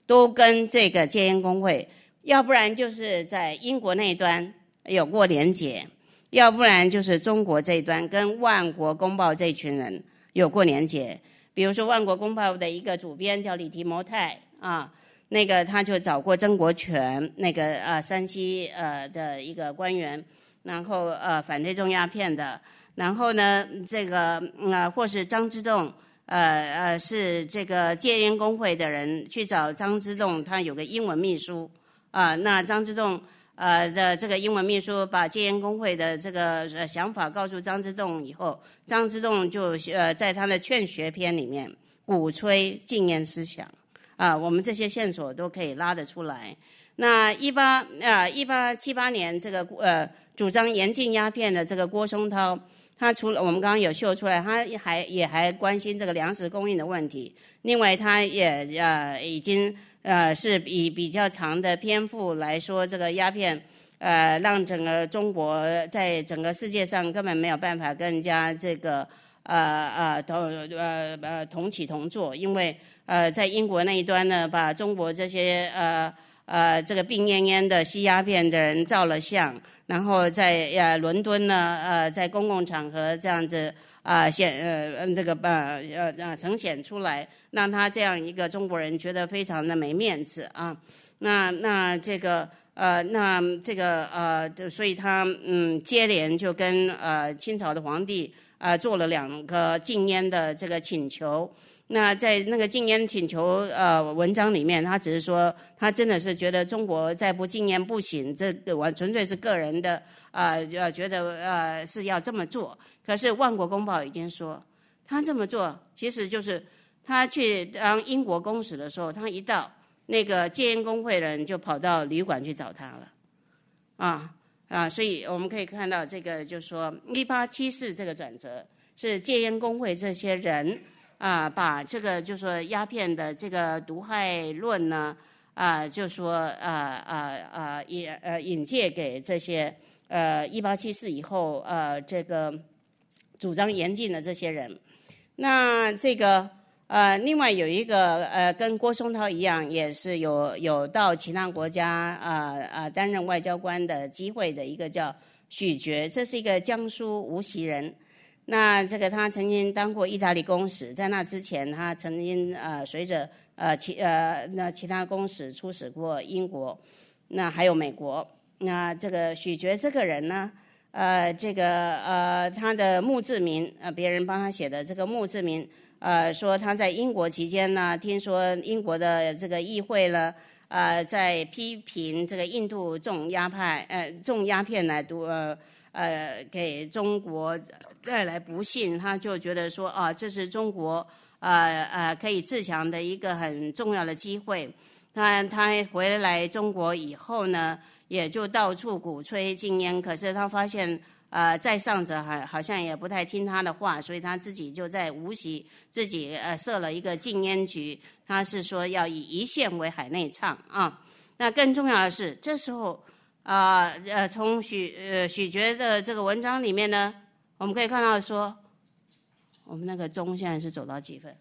都跟这个戒烟工会，要不然就是在英国那一端有过连结，要不然就是中国这一端跟万国公报这群人有过连结。比如说万国公报的一个主编叫李提摩太啊，那个他就找过曾国荃，那个呃山西呃的一个官员，然后呃反对种鸦片的，然后呢这个呃或是张之洞，呃呃是这个戒烟工会的人去找张之洞，他有个英文秘书啊、呃，那张之洞呃的这个英文秘书把戒烟工会的这个呃想法告诉张之洞以后，张之洞就呃在他的劝学篇里面鼓吹禁烟思想啊、呃，我们这些线索都可以拉得出来。那一八啊一八七八年这个呃主张严禁鸦片的这个郭松涛，他除了我们刚刚有秀出来，他还也还关心这个粮食供应的问题。另外，他也呃已经呃是以比较长的篇幅来说，这个鸦片呃让整个中国在整个世界上根本没有办法跟人家这个呃呃同呃呃同起同坐，因为呃在英国那一端呢，把中国这些呃呃这个病恹恹的吸鸦片的人照了相，然后在呃伦敦呢呃在公共场合这样子啊、呃、显呃这个呃呃呃呈现出来，让他这样一个中国人觉得非常的没面子啊。那那这个呃那这个呃所以他嗯接连就跟呃清朝的皇帝啊、呃、做了两个禁烟的这个请求。那在那个禁烟请求呃文章里面，他只是说他真的是觉得中国再不禁烟不行，这完纯粹是个人的呃呃觉得呃是要这么做。可是万国公报已经说，他这么做其实就是他去当英国公使的时候，他一到那个戒烟工会的人就跑到旅馆去找他了，啊啊，所以我们可以看到这个就是说一八七四这个转折是戒烟工会这些人。啊，把这个就说鸦片的这个毒害论呢，啊，就说啊啊啊引呃引介给这些呃一八七四以后呃这个主张严禁的这些人。那这个呃另外有一个呃跟郭松涛一样，也是有有到其他国家啊啊、呃、担任外交官的机会的一个叫许觉，这是一个江苏无锡人。那这个他曾经当过意大利公使，在那之前他曾经呃随着呃其呃那其他公使出使过英国，那还有美国。那这个许觉这个人呢，呃这个呃他的墓志铭呃别人帮他写的这个墓志铭，呃说他在英国期间呢，听说英国的这个议会呢呃在批评这个印度种鸦派呃种鸦片来毒呃。呃，给中国带来不幸，他就觉得说啊，这是中国呃呃可以自强的一个很重要的机会。他他回来中国以后呢，也就到处鼓吹禁烟，可是他发现呃在上者还好像也不太听他的话，所以他自己就在无锡自己呃设了一个禁烟局，他是说要以一线为海内畅啊。那更重要的是，这时候。啊呃，从许呃许觉的这个文章里面呢，我们可以看到说，我们那个钟现在是走到几分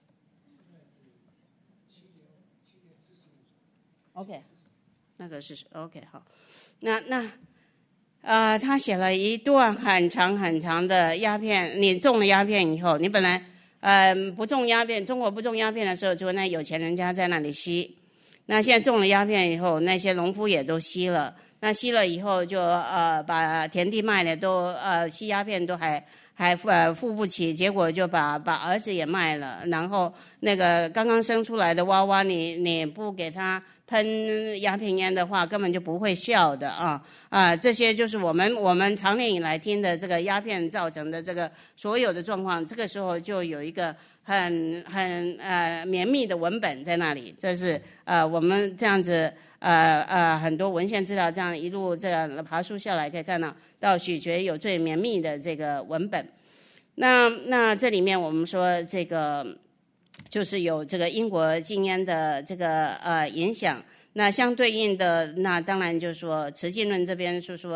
？OK， 那个是 OK 好，那那呃，他写了一段很长很长的鸦片，你种了鸦片以后，你本来呃不种鸦片，中国不种鸦片的时候，就那有钱人家在那里吸，那现在种了鸦片以后，那些农夫也都吸了。那吸了以后就呃把田地卖了，都呃吸鸦片都还还呃付不起，结果就把把儿子也卖了，然后那个刚刚生出来的娃娃，你你不给他喷鸦片烟的话，根本就不会笑的啊啊！这些就是我们我们长年以来听的这个鸦片造成的这个所有的状况，这个时候就有一个很很呃绵密的文本在那里，这是呃我们这样子。呃呃，很多文献资料这样一路这样爬书下来，可以看到到许觉有最绵密的这个文本。那那这里面我们说这个就是有这个英国禁烟的这个呃影响。那相对应的，那当然就是说，慈济论这边是说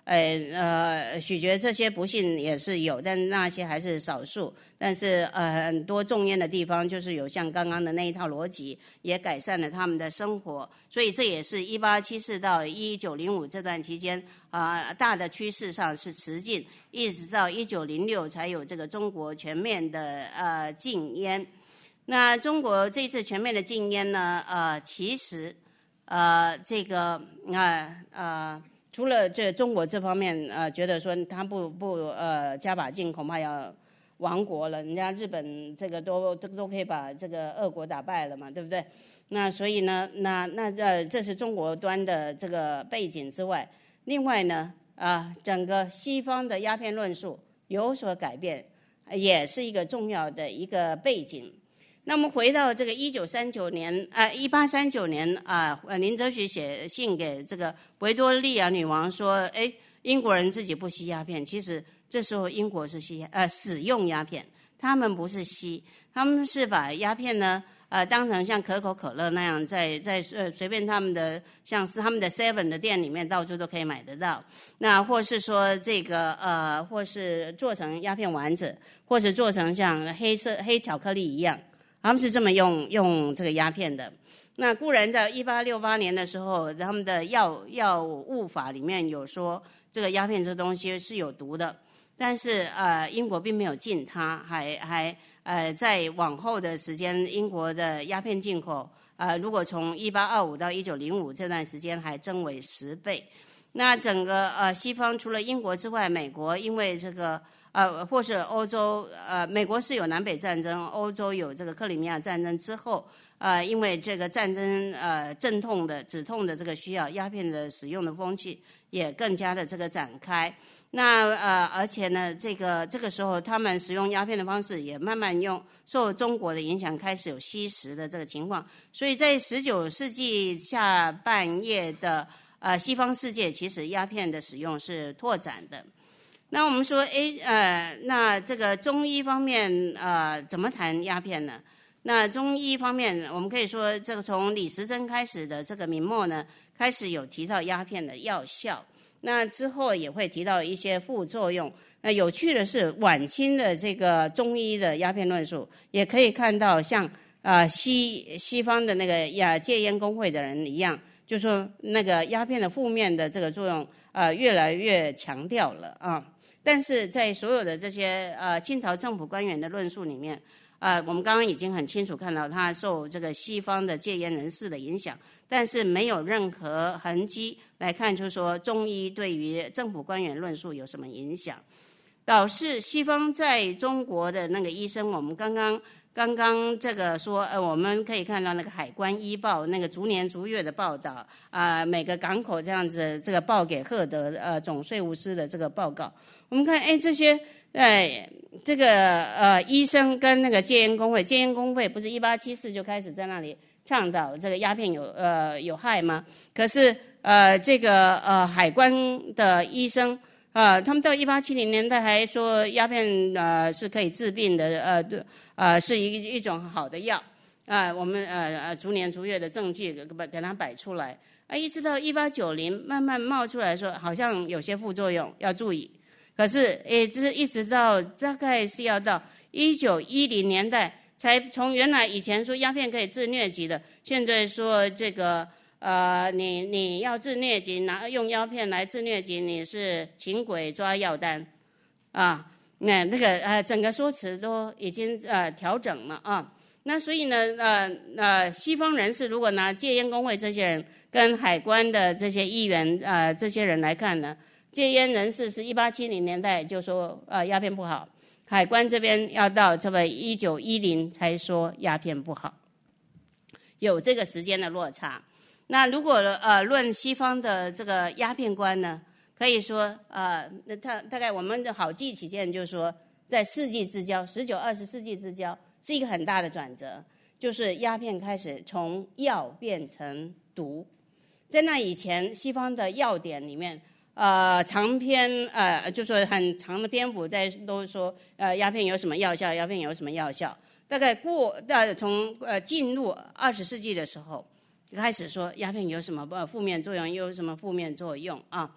呃呃，许觉这些不幸也是有，但是那些还是少数。但是呃，很多种烟的地方，就是有像刚刚的那一套逻辑，也改善了他们的生活。所以这也是一八七四到一九零五这段期间啊、呃，大的趋势上是持进，一直到一九零六才有这个中国全面的呃禁烟。那中国这次全面的禁烟呢，呃，其实呃这个啊呃。呃除了这中国这方面，呃，觉得说他不不呃加把劲，恐怕要亡国了。人家日本这个都都都可以把这个俄国打败了嘛，对不对？那所以呢，那那呃，这是中国端的这个背景之外，另外呢，啊、呃，整个西方的鸦片论述有所改变，也是一个重要的一个背景。那我们回到这个一九三九年啊，一八三九年啊，呃，林则徐写信给这个维多利亚女王说，哎，英国人自己不吸鸦片，其实这时候英国是吸呃使用鸦片，他们不是吸，他们是把鸦片呢呃当成像可口可乐那样，在在呃随便他们的像是他们的 Seven 的店里面到处都可以买得到，那或是说这个呃或是做成鸦片丸子，或是做成像黑色黑巧克力一样。他们是这么用用这个鸦片的。那固然在一八六八年的时候，他们的药药物法里面有说这个鸦片这东西是有毒的，但是呃英国并没有禁它，还还呃在往后的时间，英国的鸦片进口呃如果从一八二五到一九零五这段时间还增为十倍。那整个呃西方除了英国之外，美国因为这个。呃，或是欧洲，呃，美国是有南北战争，欧洲有这个克里米亚战争之后，呃，因为这个战争呃阵痛的止痛的这个需要，鸦片的使用的风气也更加的这个展开。那呃，而且呢，这个这个时候他们使用鸦片的方式也慢慢用受中国的影响，开始有吸食的这个情况。所以在十九世纪下半叶的呃西方世界，其实鸦片的使用是拓展的。那我们说，哎，呃，那这个中医方面，呃，怎么谈鸦片呢？那中医方面，我们可以说，这个从李时珍开始的这个明末呢，开始有提到鸦片的药效。那之后也会提到一些副作用。那有趣的是，晚清的这个中医的鸦片论述，也可以看到像啊、呃、西西方的那个呀戒烟工会的人一样，就说那个鸦片的负面的这个作用，呃，越来越强调了啊。但是在所有的这些呃清朝政府官员的论述里面，呃，我们刚刚已经很清楚看到，他受这个西方的戒烟人士的影响，但是没有任何痕迹来看出说中医对于政府官员论述有什么影响。导致西方在中国的那个医生，我们刚刚刚刚这个说，呃，我们可以看到那个海关医报那个逐年逐月的报道啊、呃，每个港口这样子这个报给赫德呃总税务司的这个报告。我们看，哎，这些，呃，这个呃，医生跟那个戒烟工会，戒烟工会不是一八七四就开始在那里倡导这个鸦片有呃有害吗？可是呃，这个呃海关的医生，呃，他们到一八七零年代还说鸦片呃是可以治病的，呃呃是一一种好的药，啊、呃，我们呃呃逐年逐月的证据给给它摆出来，啊，一直到一八九零慢慢冒出来说，好像有些副作用要注意。可是，诶，就是一直到大概是要到一九一零年代，才从原来以前说鸦片可以治疟疾的，现在说这个呃，你你要治疟疾，拿用鸦片来治疟疾，你是请鬼抓药单啊。那那个呃，整个说辞都已经呃调整了啊。那所以呢，呃呃，西方人士如果拿戒烟工会这些人跟海关的这些议员呃这些人来看呢，戒烟人士是一八七零年代就说呃鸦片不好，海关这边要到这个一九一零才说鸦片不好，有这个时间的落差。那如果呃论西方的这个鸦片观呢，可以说呃那大大概我们的好记起见，就是说在世纪之交，十九二十世纪之交是一个很大的转折，就是鸦片开始从药变成毒。在那以前，西方的药典里面。呃，长篇呃，就说很长的篇幅在都说呃，鸦片有什么药效，鸦片有什么药效。大概过呃从呃进入二十世纪的时候，开始说鸦片有什么呃负面作用，有什么负面作用啊。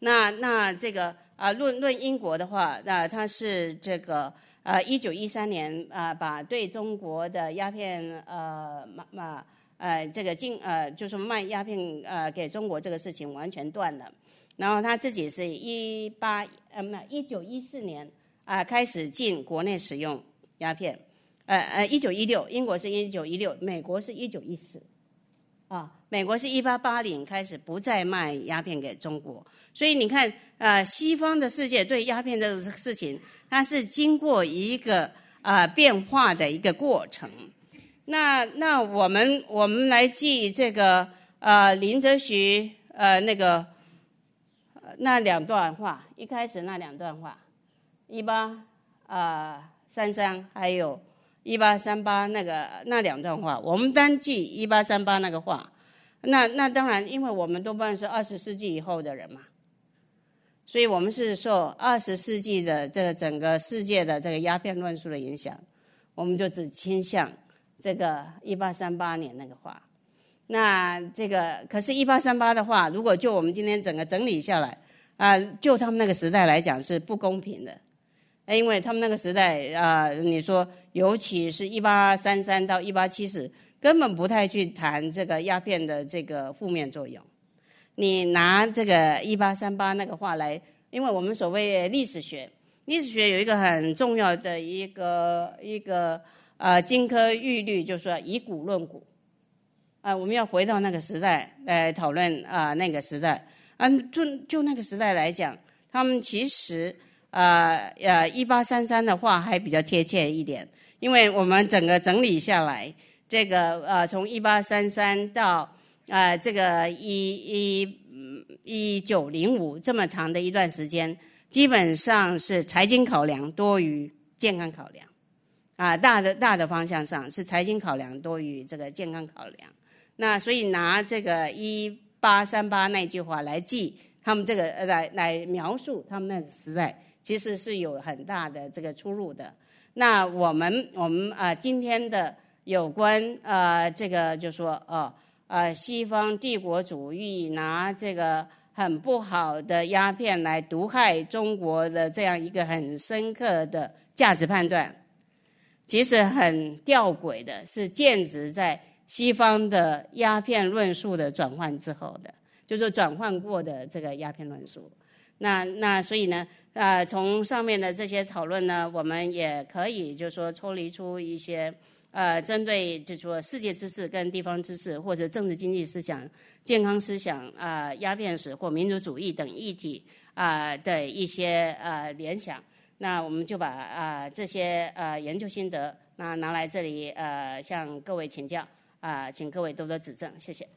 那那这个啊，论论英国的话，那它是这个呃一九一三年啊、呃，把对中国的鸦片呃嘛呃这个进呃就是卖鸦片呃给中国这个事情完全断了。然后他自己是一八呃一九一四年啊、呃、开始进国内使用鸦片，呃呃一九一六，英国是一九一六，美国是一九一四。啊，美国是一八八零开始不再卖鸦片给中国，所以你看，呃，西方的世界对鸦片这个事情，它是经过一个呃变化的一个过程。那那我们我们来记这个呃林则徐呃那个、呃、那两段话，一开始那两段话，一八呃三三还有。一八三八那个那两段话，我们单记一八三八那个话，那那当然，因为我们多半是二十世纪以后的人嘛，所以我们是受二十世纪的这个整个世界的这个鸦片论述的影响，我们就只倾向这个一八三八年那个话。那这个可是，一八三八的话，如果就我们今天整个整理下来啊、呃，就他们那个时代来讲是不公平的。因为他们那个时代啊、呃，你说，尤其是一八三三到一八七十，根本不太去谈这个鸦片的这个负面作用。你拿这个一八三八那个话来，因为我们所谓历史学，历史学有一个很重要的一个一个呃金科玉律，就是说以古论古。啊、呃，我们要回到那个时代来讨论啊、呃，那个时代。啊，就就那个时代来讲，他们其实。呃呃，一八三三的话还比较贴切一点，因为我们整个整理下来，这个呃，从一八三三到呃这个一一一九零五这么长的一段时间，基本上是财经考量多于健康考量，啊、呃，大的大的方向上是财经考量多于这个健康考量。那所以拿这个一八三八那句话来记他们这个呃来来描述他们那个时代。其实是有很大的这个出入的。那我们我们啊、呃、今天的有关呃这个就说呃呃西方帝国主义拿这个很不好的鸦片来毒害中国的这样一个很深刻的价值判断，其实很吊诡的是建植在西方的鸦片论述的转换之后的，就是转换过的这个鸦片论述。那那所以呢，呃，从上面的这些讨论呢，我们也可以就是说抽离出一些呃，针对就是说世界知识跟地方知识或者政治经济思想、健康思想啊、呃、鸦片史或民族主义等议题啊、呃、的一些呃联想。那我们就把啊、呃、这些呃研究心得那拿来这里呃向各位请教啊、呃，请各位多多指正，谢谢。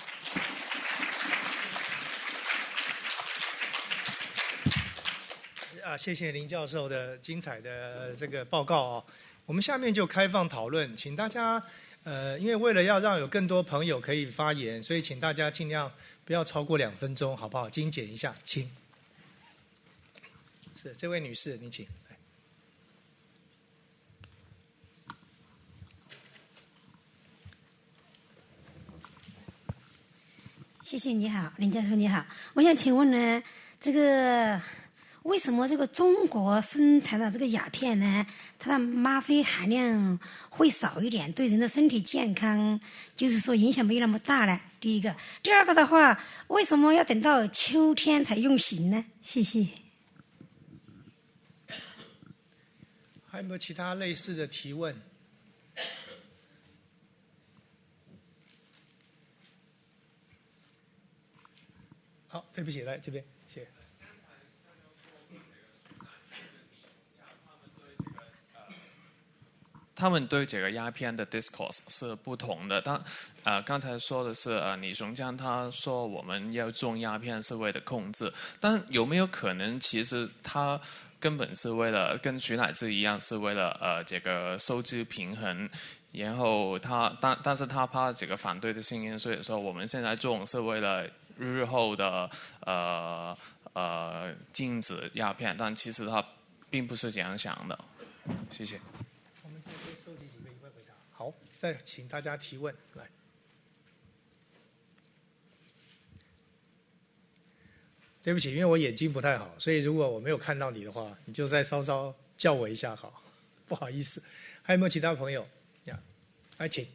啊，谢谢林教授的精彩的这个报告哦。我们下面就开放讨论，请大家呃，因为为了要让有更多朋友可以发言，所以请大家尽量不要超过两分钟，好不好？精简一下，请。是这位女士，你请。 谢谢，你好，林教授你好。我想请问呢，这个为什么这个中国生产的这个鸦片呢，它的吗啡含量会少一点，对人的身体健康就是说影响没有那么大呢？第一个，第二个的话，为什么要等到秋天才用刑呢？谢谢。 还有没有其他类似的提问？好，对不起，来这边，谢谢。 他们对这个鸦片的 discourse 是不同的。但呃，刚才说的是呃，李松江他说我们要种鸦片是为了控制，但有没有可能其实他根本是为了跟徐乃志一样，是为了呃这个收支平衡？然后他但但是他怕这个反对的声音，所以说我们现在种是为了日后的呃呃禁止鸦片，但其实他并不是这样想的。谢谢。 我们现在可以收集几个疑问回答。好，再请大家提问来。 对不起，因为我眼睛不太好，所以如果我没有看到你的话，你就再稍稍叫我一下好，不好意思。还有没有其他朋友？呀，来请。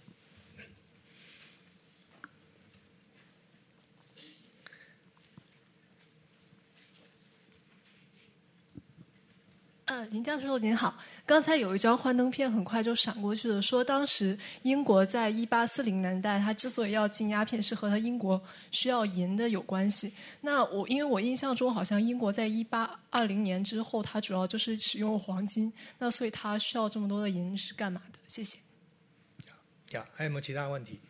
呃，林教授您好，刚才有一张幻灯片很快就闪过去了，说当时英国在一八四零年代，它之所以要禁鸦片，是和它英国需要银的有关系。那我因为我印象中好像英国在一八二零年之后，它主要就是使用黄金，那所以它需要这么多的银是干嘛的？谢谢。 呀，还有没有其他问题？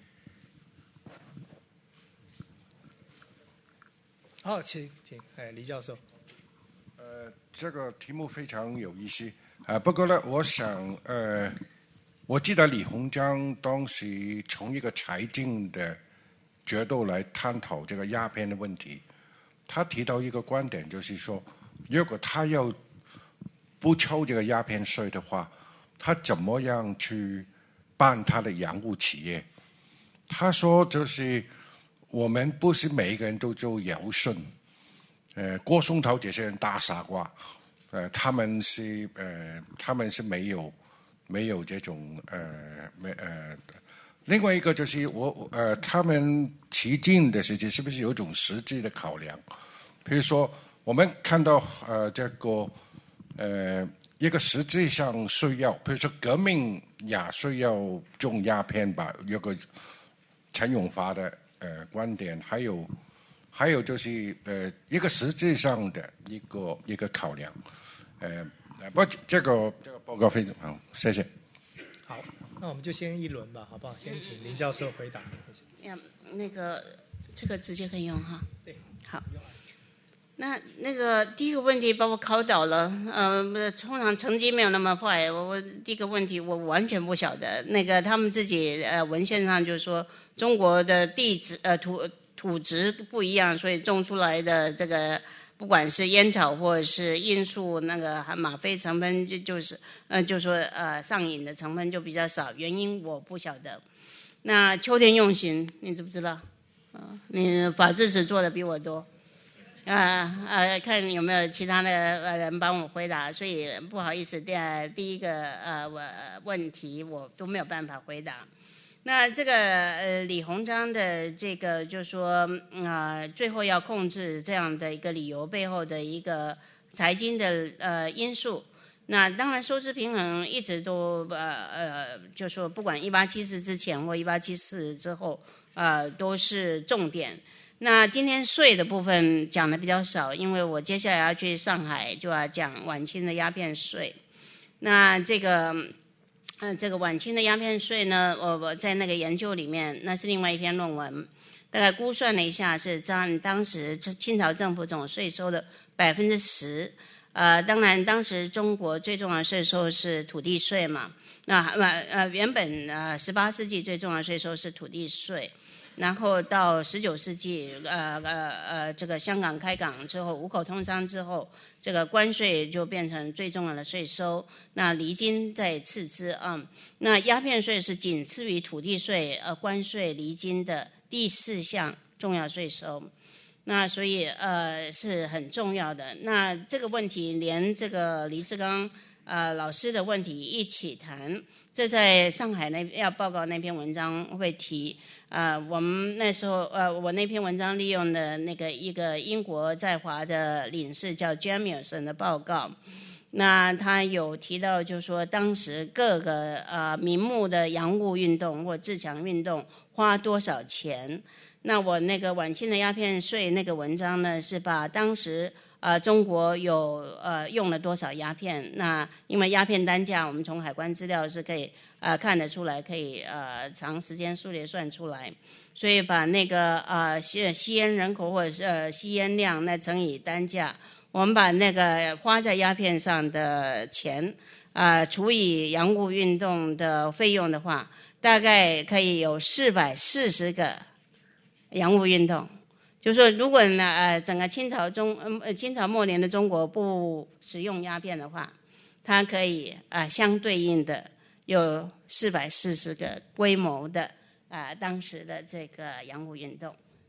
好，请请，哎，李教授。 呃，这个题目非常有意思啊、呃。不过呢，我想，呃，我记得李鸿章当时从一个财经的角度来探讨这个鸦片的问题，他提到一个观点，就是说，如果他要不抽这个鸦片税的话，他怎么样去办他的洋务企业？他说，就是我们不是每一个人都做尧舜。呃，郭松涛这些人大傻瓜，呃，他们是呃，他们是没有没有这种呃没呃，另外一个就是我呃，他们起劲的时期是不是有一种实际的考量？比如说，我们看到呃这个呃一个实际上需要，比如说革命也需要种鸦片吧，有个陈永发的呃观点，还有。还有就是呃一个实际上的一个一个考量，呃，不这个这个报告非常好，谢谢。 好，那我们就先一轮吧，好不好？先请林教授回答。谢谢。那个这个直接可以用哈。 对， 好。那那个第一个问题把我考倒了，呃，通常成绩没有那么坏。我我第一个问题我完全不晓得，那个他们自己呃文献上就说中国的地质呃土。土质不一样，所以种出来的这个不管是烟草或者是罂粟那个吗啡成分就就是呃就说呃上瘾的成分就比较少，原因我不晓得。那秋天用刑你知不知道？啊，你法制史做的比我多，啊呃看有没有其他的人帮我回答，所以不好意思，第第一个呃问题我都没有办法回答。那这个呃李鸿章的这个就说啊、呃，最后要控制这样的一个理由背后的一个财经的呃因素。那当然收支平衡一直都呃呃，就说不管一八七四之前或一八七四之后，呃都是重点。那今天税的部分讲的比较少，因为我接下来要去上海，就要讲晚清的鸦片税。那这个。嗯，这个晚清的鸦片税呢，我我在那个研究里面，那是另外一篇论文，大概估算了一下，是占当时清朝政府总税收的百分之十。呃，当然当时中国最重要的税收是土地税嘛，那呃原本呃十八世纪最重要的税收是土地税。然后到十九世纪，呃呃呃，这个香港开港之后，五口通商之后，这个关税就变成最重要的税收。那厘金再次之啊、嗯，那鸦片税是仅次于土地税、呃关税、厘金的第四项重要税收。那所以呃是很重要的。那这个问题连这个黎志刚呃老师的问题一起谈，这在上海那要报告那篇文章会提。呃，我们那时候，呃，我那篇文章利用的那个一个英国在华的领事叫 Jamieson 的报告，那他有提到，就是说当时各个呃名目的洋务运动或自强运动花多少钱。那我那个晚清的鸦片税那个文章呢，是把当时呃中国有呃用了多少鸦片，那因为鸦片单价，我们从海关资料是可以。呃，看得出来，可以呃长时间数列算出来，所以把那个呃吸吸烟人口或者是呃吸烟量那乘以单价，我们把那个花在鸦片上的钱啊、呃、除以洋务运动的费用的话，大概可以有四百四十个洋务运动。就是说，如果呢呃整个清朝中呃清朝末年的中国不使用鸦片的话，它可以啊、呃、相对应的。有四百四十个规模的啊、呃，当时的这个洋务运动，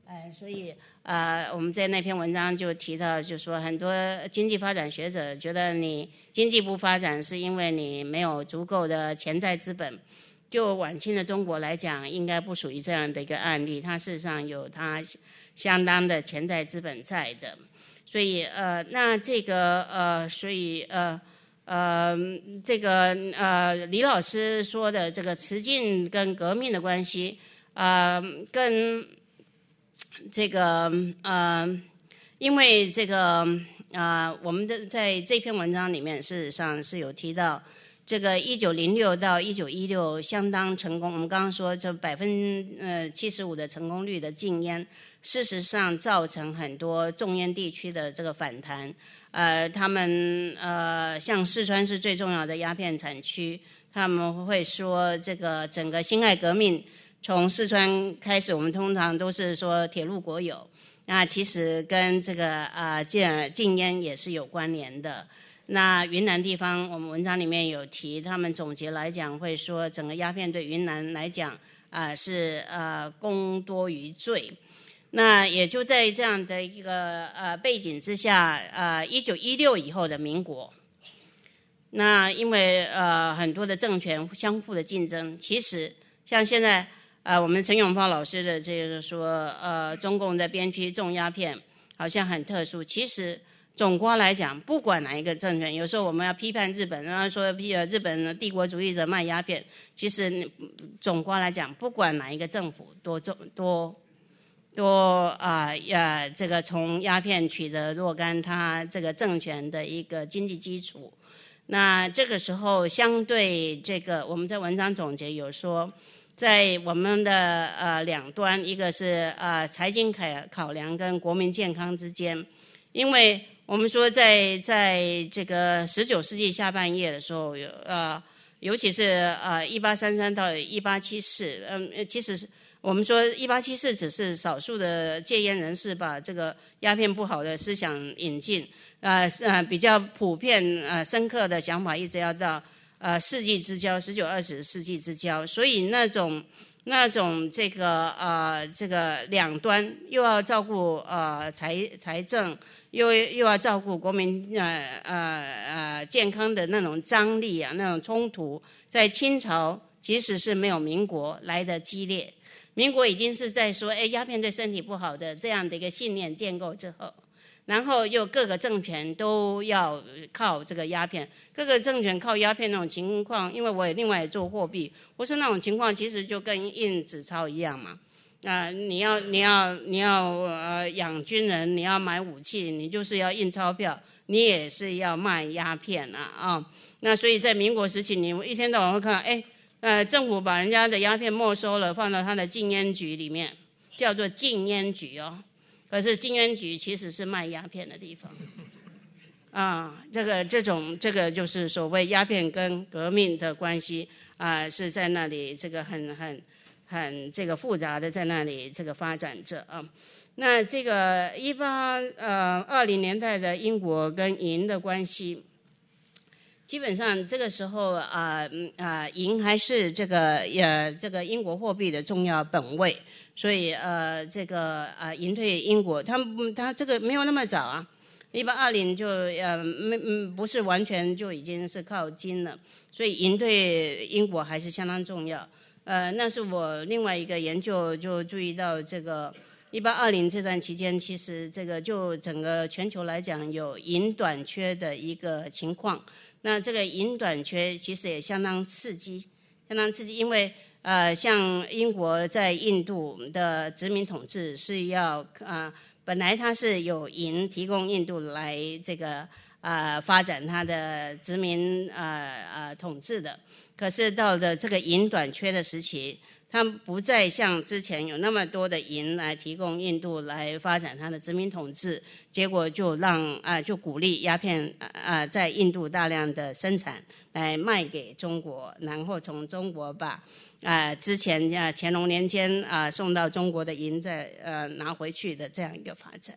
呃，所以呃，我们在那篇文章就提到，就说很多经济发展学者觉得你经济不发展是因为你没有足够的潜在资本。就晚清的中国来讲，应该不属于这样的一个案例，它事实上有它相当的潜在资本在的。所以呃，那这个呃，所以呃呃，这个呃，李老师说的这个雌竞跟革命的关系，呃，跟这个呃，因为这个呃，我们的在这篇文章里面，事实上是有提到。这个一九零六到一九一六相当成功，我们刚刚说这百分呃七十五的成功率的禁烟，事实上造成很多重烟地区的这个反弹。呃，他们呃像四川是最重要的鸦片产区，他们会说这个整个辛亥革命从四川开始，我们通常都是说铁路国有，那其实跟这个呃禁禁烟也是有关联的。那云南地方，我们文章里面有提，他们总结来讲会说，整个鸦片对云南来讲啊、呃、是呃功多于罪。那也就在这样的一个呃背景之下，呃一九一六以后的民国，那因为呃很多的政权相互的竞争，其实像现在呃我们陈永芳老师的这个说，呃中共在边区种鸦片好像很特殊，其实。总括来讲，不管哪一个政权，有时候我们要批判日本，然后说批日本的帝国主义者卖鸦片。其实总括来讲，不管哪一个政府多多多啊呀、呃，这个从鸦片取得若干它这个政权的一个经济基础。那这个时候，相对这个我们在文章总结有说，在我们的呃两端，一个是呃财经考考量跟国民健康之间，因为。我们说在，在在这个十九世纪下半叶的时候，有呃，尤其是呃一八三三到一八七四，嗯，其实我们说一八七四只是少数的戒烟人士把这个鸦片不好的思想引进，呃呃比较普遍呃深刻的想法一直要到呃世纪之交，十九二十世纪之交，所以那种那种这个呃这个两端又要照顾呃财财政。又又要照顾国民呃呃呃健康的那种张力啊，那种冲突，在清朝其实是没有民国来的激烈。民国已经是在说，哎，鸦片对身体不好的这样的一个信念建构之后，然后又各个政权都要靠这个鸦片，各个政权靠鸦片那种情况，因为我也另外也做货币，我说那种情况其实就跟印纸钞一样嘛。啊、呃，你要你要你要呃养军人，你要买武器，你就是要印钞票，你也是要卖鸦片啊啊！那所以在民国时期，你一天到晚会看到，哎，呃，政府把人家的鸦片没收了，放到他的禁烟局里面，叫做禁烟局哦。可是禁烟局其实是卖鸦片的地方啊。这个这种这个就是所谓鸦片跟革命的关系啊、呃，是在那里这个很很。很这个复杂的在那里这个发展着啊，那这个一八呃二零年代的英国跟银的关系，基本上这个时候啊啊银还是这个呃这个英国货币的重要本位，所以呃这个啊银对英国，他们他这个没有那么早啊，一八二零就呃没嗯不是完全就已经是靠金了，所以银对英国还是相当重要。呃，那是我另外一个研究就注意到，这个一八二零这段期间，其实这个就整个全球来讲有银短缺的一个情况。那这个银短缺其实也相当刺激，相当刺激，因为呃，像英国在印度的殖民统治是要啊、呃，本来它是有银提供印度来这个啊、呃、发展它的殖民呃呃统治的。可是到了这个银短缺的时期，他们不再像之前有那么多的银来提供印度来发展它的殖民统治，结果就让啊、呃、就鼓励鸦片啊、呃、在印度大量的生产来卖给中国，然后从中国把啊、呃、之前啊乾隆年间啊、呃、送到中国的银再呃拿回去的这样一个发展。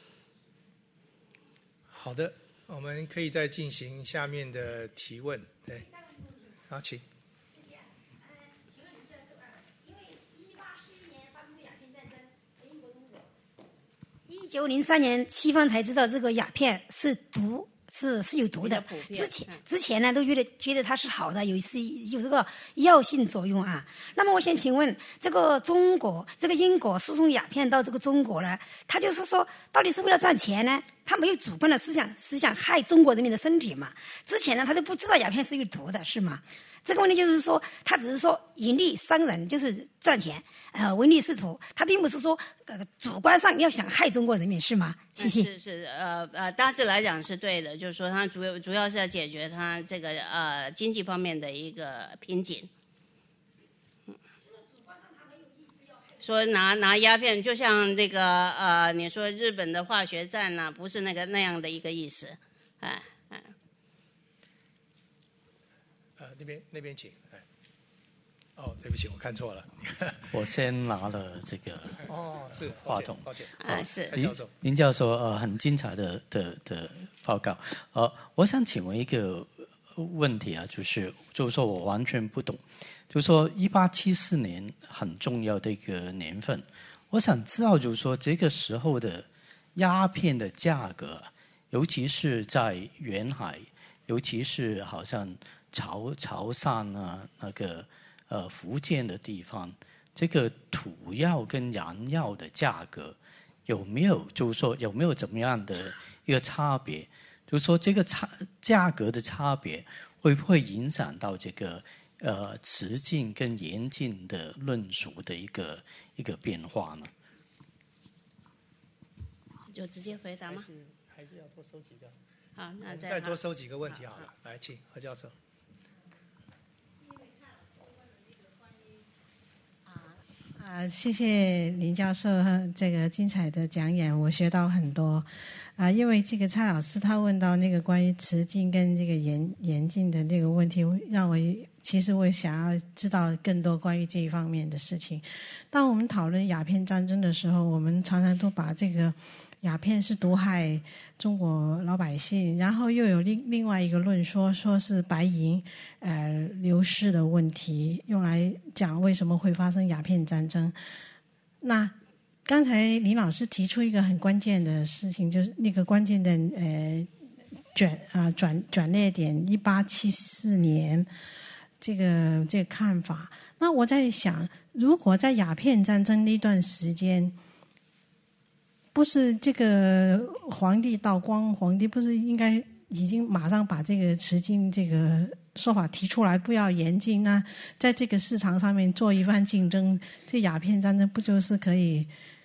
好的，我们可以再进行下面的提问。对。好，请。 谢谢。呃，请问你这是因为一八四一年发生鸦片战争，英国中国九零三年西方才知道这个鸦片是毒。是是有毒的，之前之前呢都觉得觉得它是好的，有是有这个药性作用啊。那么我想请问，这个中国这个英国输送鸦片到这个中国呢，他就是说到底是为了赚钱呢？他没有主观的思想，思想害中国人民的身体嘛？之前呢他都不知道鸦片是有毒的，是吗？这个问题就是说，他只是说盈利商人就是赚钱，呃，唯利是图，他并不是说呃主观上要想害中国人民，是吗？谢谢。 是是呃呃，大致来讲是对的，就是说他主要主要是要解决他这个呃经济方面的一个瓶颈。说拿拿鸦片，就像那个呃，你说日本的化学战呢、啊，不是那个那样的一个意思，哎哎。 呃，那边那边请，哎。哦，对不起，我看错了。 我先拿了这个哦，是话筒， 抱歉， 啊，是林教授，林教授呃，很精彩的的的报告。呃，我想请问一个问题啊，就是就是说我完全不懂，就是说一八七四年很重要的一个年份，我想知道就是说这个时候的鸦片的价格，尤其是在沿海，尤其是好像潮潮汕啊那个。呃，福建的地方，这个土药跟洋药的价格有没有，就是说有没有怎么样的一个差别？就是说这个差价格的差别会不会影响到这个呃持禁跟严禁的论述的一个一个变化呢？ 就直接回答吗？ 还是还是要多收几个？ 好，那再再多收几个问题好了。来，请何教授。 啊，谢谢林教授这个精彩的讲演，我学到很多。啊，因为这个蔡老师他问到那个关于持禁跟这个严严禁的那个问题，让我其实我想要知道更多关于这一方面的事情。当我们讨论鸦片战争的时候，我们常常都把这个鸦片是毒害中国老百姓，然后又有另另外一个论说，说是白银呃流失的问题，用来讲为什么会发生鸦片战争。那刚才林老师提出一个很关键的事情，就是那个关键的呃转啊、呃、转转捩点，一八七四年这个这个看法。那我在想，如果在鸦片战争那段时间，不是这个皇帝道光皇帝不是应该已经马上把这个持禁这个说法提出来，不要严禁，那在这个市场上面做一番竞争，这鸦片战争不就是可以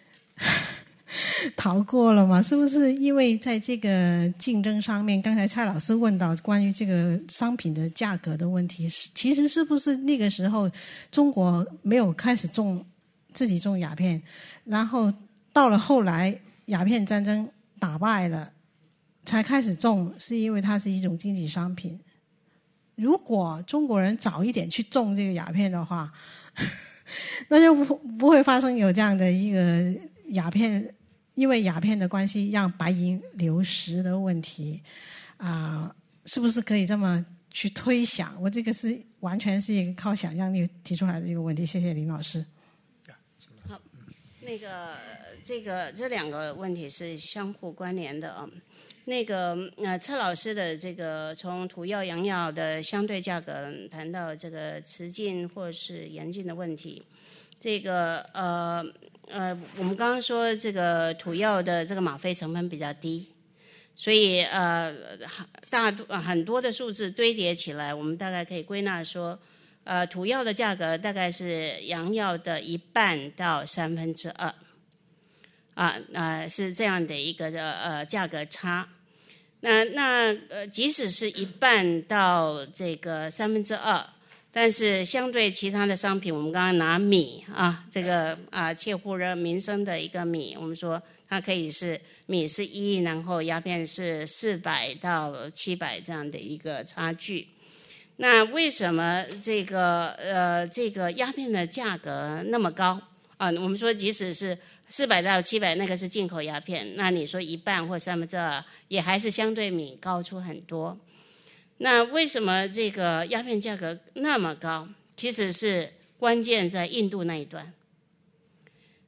逃过了吗？是不是因为在这个竞争上面，刚才蔡老师问到关于这个商品的价格的问题，其实是不是那个时候中国没有开始种自己种鸦片，然后到了后来鸦片战争打败了才开始种，是因为它是一种经济商品。如果中国人早一点去种这个鸦片的话，那就不不会发生有这样的一个鸦片因为鸦片的关系让白银流失的问题啊、呃，是不是可以这么去推想？我这个是完全是一个靠想象力提出来的一个问题。谢谢林老师。 好，那个这个这两个问题是相互关联的啊。那个呃，蔡老师的这个从土药、洋药的相对价格谈到这个持禁或是严禁的问题，这个呃呃，我们刚刚说这个土药的这个吗啡成分比较低，所以呃大很多的数字堆叠起来，我们大概可以归纳说，呃，土药的价格大概是洋药的一半到三分之二。啊呃是这样的一个呃价格差，那那呃即使是一半到这个三分之二，但是相对其他的商品，我们刚刚拿米啊，这个啊切乎人民生的一个米，我们说它可以是米是一，然后鸦片是四百到七百这样的一个差距。那为什么这个呃这个鸦片的价格那么高啊？我们说即使是四百到七百，那个是进口鸦片，那你说一半或三分之二，也还是相对米高出很多。那为什么这个鸦片价格那么高？其实是关键在印度那一端。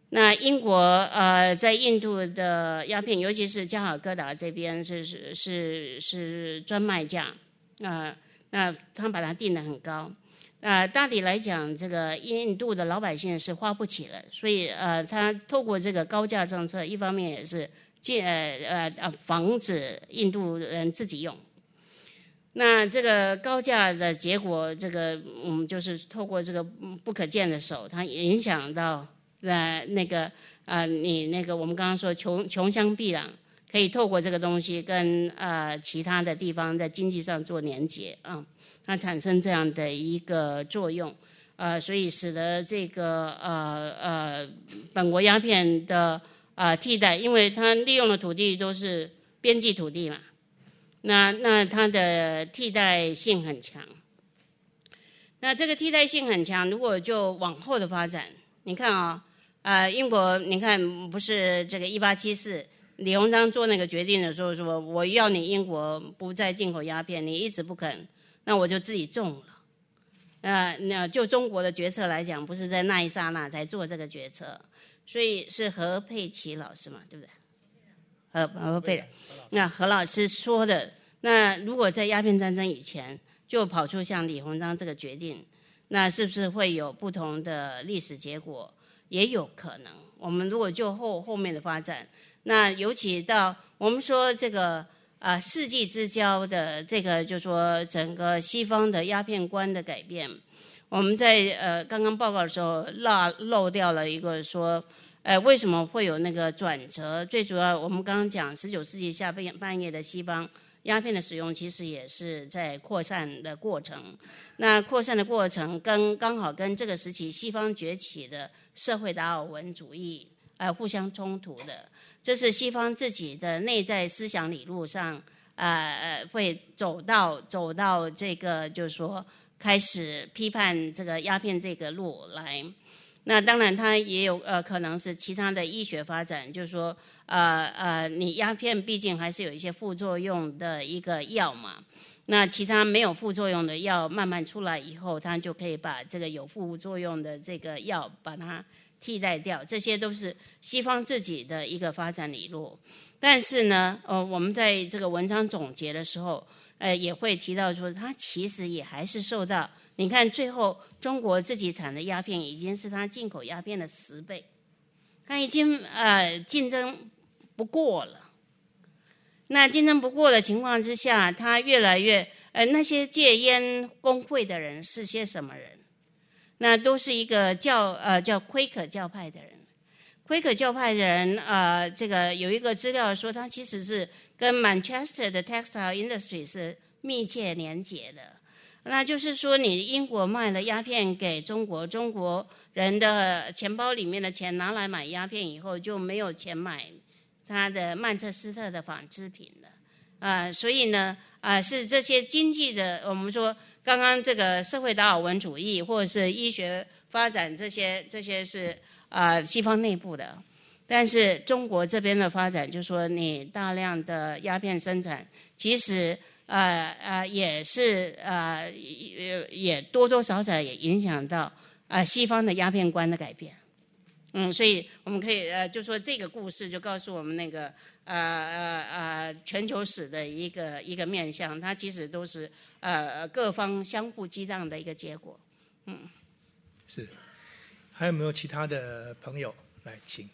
那英国呃，在印度的鸦片，尤其是加尔各答这边是是是是专卖价，啊、呃，那他把它定得很高，啊、呃，大体来讲，这个印度的老百姓是花不起了，所以呃，他透过这个高价政策，一方面也是禁呃呃呃防止印度人自己用。那这个高价的结果，这个嗯，就是透过这个不可见的手，它影响到。呃，那个呃，你那个我们刚刚说穷穷乡僻壤，可以透过这个东西跟呃其他的地方在经济上做连结啊、嗯，它产生这样的一个作用，呃，所以使得这个呃呃本国鸦片的呃替代，因为它利用的土地都是边际土地嘛，那那它的替代性很强。那这个替代性很强，如果就往后的发展，你看啊、哦。呃，英国你看不是这个一八七四李鸿章做那个决定的时候说，我要你英国不再进口鸦片，你一直不肯，那我就自己种了。呃，那就中国的决策来讲，不是在那一刹那才做这个决策，所以是何佩琦老师嘛，对不对？何何佩，那何老师说的，那如果在鸦片战争以前就跑出像李鸿章这个决定，那是不是会有不同的历史结果？也有可能，我们如果就后后面的发展，那尤其到我们说这个啊、呃、世纪之交的这个，就说整个西方的鸦片观的改变，我们在呃刚刚报告的时候落漏掉了一个说，呃为什么会有那个转折？最主要我们刚刚讲十九世纪下半半叶的西方鸦片的使用，其实也是在扩散的过程。那扩散的过程跟刚好跟这个时期西方崛起的社会达尔文主义呃互相冲突的，这是西方自己的内在思想理路上呃会走到走到这个就是说开始批判这个鸦片这个路来。那当然它也有呃可能是其他的医学发展，就是说呃呃你鸦片毕竟还是有一些副作用的一个药嘛。那其他没有副作用的药慢慢出来以后，它就可以把这个有副作用的这个药把它替代掉，这些都是西方自己的一个发展理路。但是呢，呃，我们在这个文章总结的时候，呃，也会提到说，它其实也还是受到，你看最后中国自己产的鸦片已经是它进口鸦片的十倍，它已经呃竞争不过了。那竞争不过的情况之下，他越来越呃，那些戒烟工会的人是些什么人？那都是一个教呃叫奎可教派的人。奎可教派的人呃，这个有一个资料说，他其实是跟 Manchester 的 textile industry 是密切连结的。那就是说，你英国卖了鸦片给中国，中国人的钱包里面的钱拿来买鸦片以后，就没有钱买它的曼彻斯特的纺织品了，啊、呃，所以呢，啊、呃，是这些经济的，我们说刚刚这个社会达尔文主义或者是医学发展这些，这些是啊、呃、西方内部的，但是中国这边的发展，就说你大量的鸦片生产，其实呃呃也是呃也也多多少少也影响到啊、呃、西方的鸦片观的改变。嗯，所以我们可以呃，就说这个故事就告诉我们那个呃呃呃全球史的一个一个面向，它其实都是呃各方相互激荡的一个结果。嗯， 是。还有没有其他的朋友来请？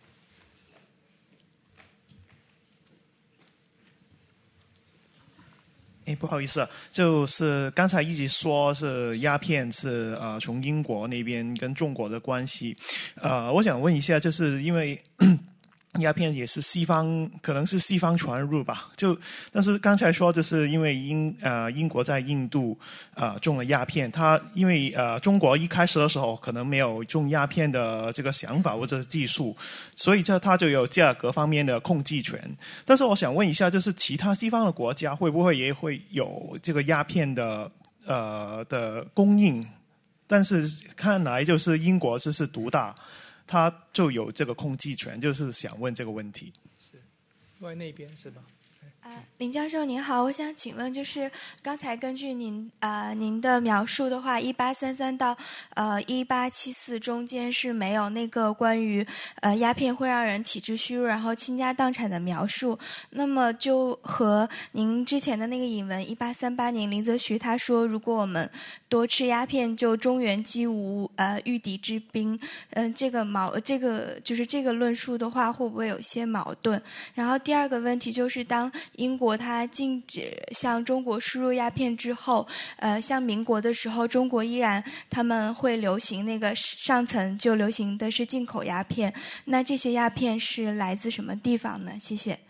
哎，不好意思啊，就是刚才一直说是鸦片是呃从英国那边跟中国的关系，呃，我想问一下，就是因为鸦片也是西方，可能是西方传入吧，就但是刚才说就是因为英呃英国在印度呃种了鸦片，它因为呃中国一开始的时候可能没有种鸦片的这个想法或者是技术，所以这它就有价格方面的控制权。但是我想问一下，就是其他西方的国家会不会也会有这个鸦片的呃的供应？但是看来就是英国就是独大。他就有这个控制权，就是想问这个问题。 是，另外那边是吧？ 林教授您好，我想请问，就是刚才根据您呃您的描述的话，一八三三到呃一八七四中间是没有那个关于呃鸦片会让人体质虚弱，然后倾家荡产的描述。那么就和您之前的那个引文，一八三八年林则徐他说，如果我们多吃鸦片，就中原击无呃御敌之兵。嗯、呃，这个矛这个就是这个论述的话，会不会有一些矛盾？然后第二个问题就是，当英国它禁止向中国输入鸦片之后，呃，像民国的时候，中国依然他们会流行那个上层就流行的是进口鸦片，那这些鸦片是来自什么地方呢？谢谢。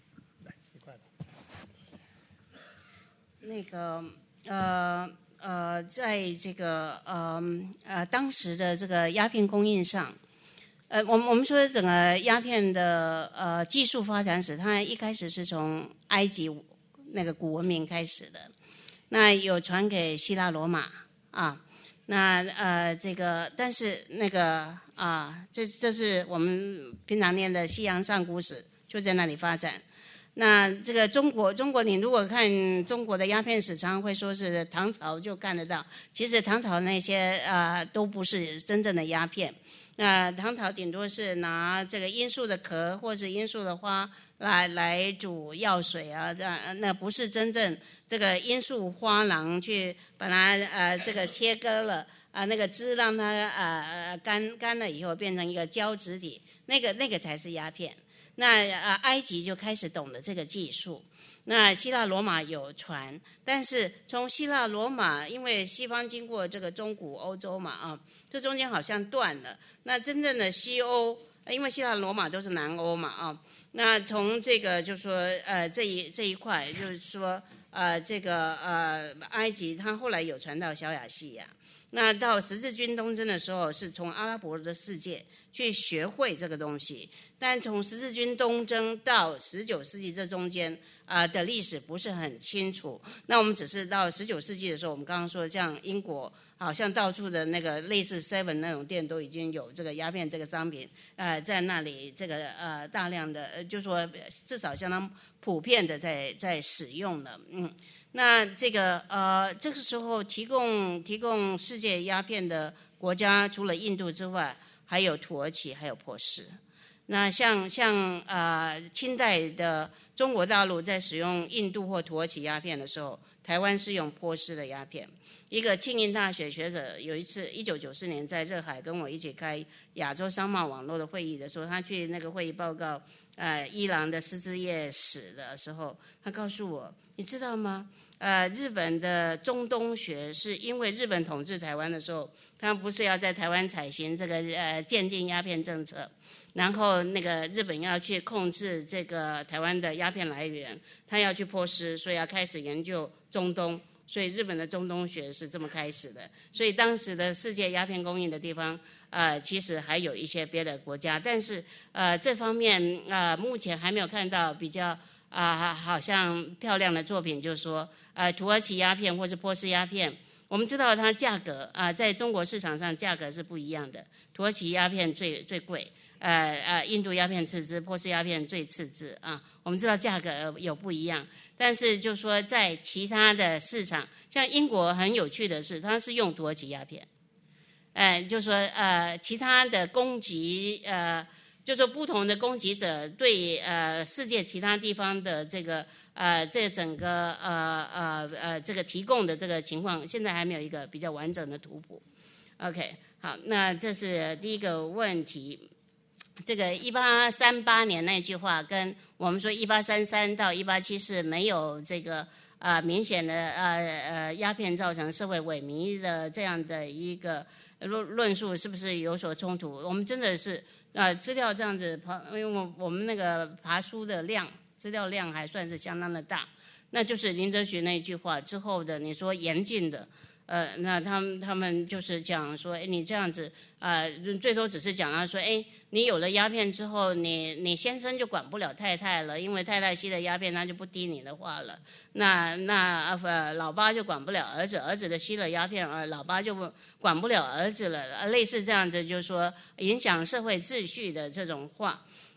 那个呃呃，在这个呃呃当时的这个鸦片供应上。呃，我们我们说整个鸦片的呃技术发展史，它一开始是从埃及那个古文明开始的，那有传给希腊罗马啊，那呃这个但是那个啊，这这是我们平常念的西洋上古史，就在那里发展。那这个中国中国，你如果看中国的鸦片史，常常会说是唐朝就看得到，其实唐朝那些呃都不是真正的鸦片。那唐朝顶多是拿这个罂粟的壳或者罂粟的花来来煮药水啊，那那不是真正这个罂粟花囊去把它呃这个切割了啊、呃，那个汁让它呃干干了以后变成一个胶质体，那个那个才是鸦片。那呃埃及就开始懂得这个技术。那希腊罗马有传，但是从希腊罗马，因为西方经过这个中古欧洲嘛啊，这中间好像断了。那真正的西欧，因为希腊罗马都是南欧嘛啊，那从这个就说呃这一这一块，就是说呃这个呃埃及，它后来有传到小亚细亚。那到十字军东征的时候，是从阿拉伯的世界去学会这个东西，但从十字军东征到十九世纪这中间啊、呃、的历史不是很清楚。那我们只是到十九世纪的时候，我们刚刚说像英国，好像到处的那个类似 Seven 那种店都已经有这个鸦片这个商品，呃，在那里这个呃大量的，呃，就说至少相当普遍的在在使用了，嗯。那这个呃，这个时候提供提供世界鸦片的国家，除了印度之外，还有土耳其，还有波斯。那像像呃清代的中国大陆在使用印度或土耳其鸦片的时候，台湾是用波斯的鸦片。一个庆应大学学者有一次，一九九四年在热海跟我一起开亚洲商贸网络的会议的时候，他去那个会议报告呃伊朗的丝织业史的时候，他告诉我，你知道吗？呃，日本的中东学是因为日本统治台湾的时候，他们不是要在台湾采行这个呃渐进鸦片政策，然后那个日本要去控制这个台湾的鸦片来源，他要去波斯，所以要开始研究中东，所以日本的中东学是这么开始的。所以当时的世界鸦片供应的地方，呃，其实还有一些别的国家，但是呃这方面呃目前还没有看到比较啊、呃、好像漂亮的作品，就是说。呃，土耳其鸦片或是波斯鸦片，我们知道它价格啊、呃，在中国市场上价格是不一样的。土耳其鸦片最最贵，呃呃，印度鸦片次之，波斯鸦片最次之啊。我们知道价格有不一样，但是就说在其他的市场，像英国很有趣的是，它是用土耳其鸦片，呃，就说呃其他的供给呃，就说不同的供给者对呃世界其他地方的这个。呃，这整个呃呃呃这个提供的这个情况，现在还没有一个比较完整的图谱。OK， 好，那这是第一个问题。这个一八三八年那句话，跟我们说一八三三到一八七四没有这个呃明显的呃呃鸦片造成社会萎靡的这样的一个论论述，是不是有所冲突？我们真的是呃资料这样子爬，因为我我们那个爬书的量。资料量还算是相当的大，那就是林则徐那一句话之后的，你说严禁的，呃，那他们他们就是讲说，哎，你这样子，呃，最多只是讲到说，哎，你有了鸦片之后，你你先生就管不了太太了，因为太太吸了鸦片，他就不听你的话了。那那呃，老爸就管不了儿子，儿子的吸了鸦片，呃，老爸就不管不了儿子了，类似这样子，就是说影响社会秩序的这种话。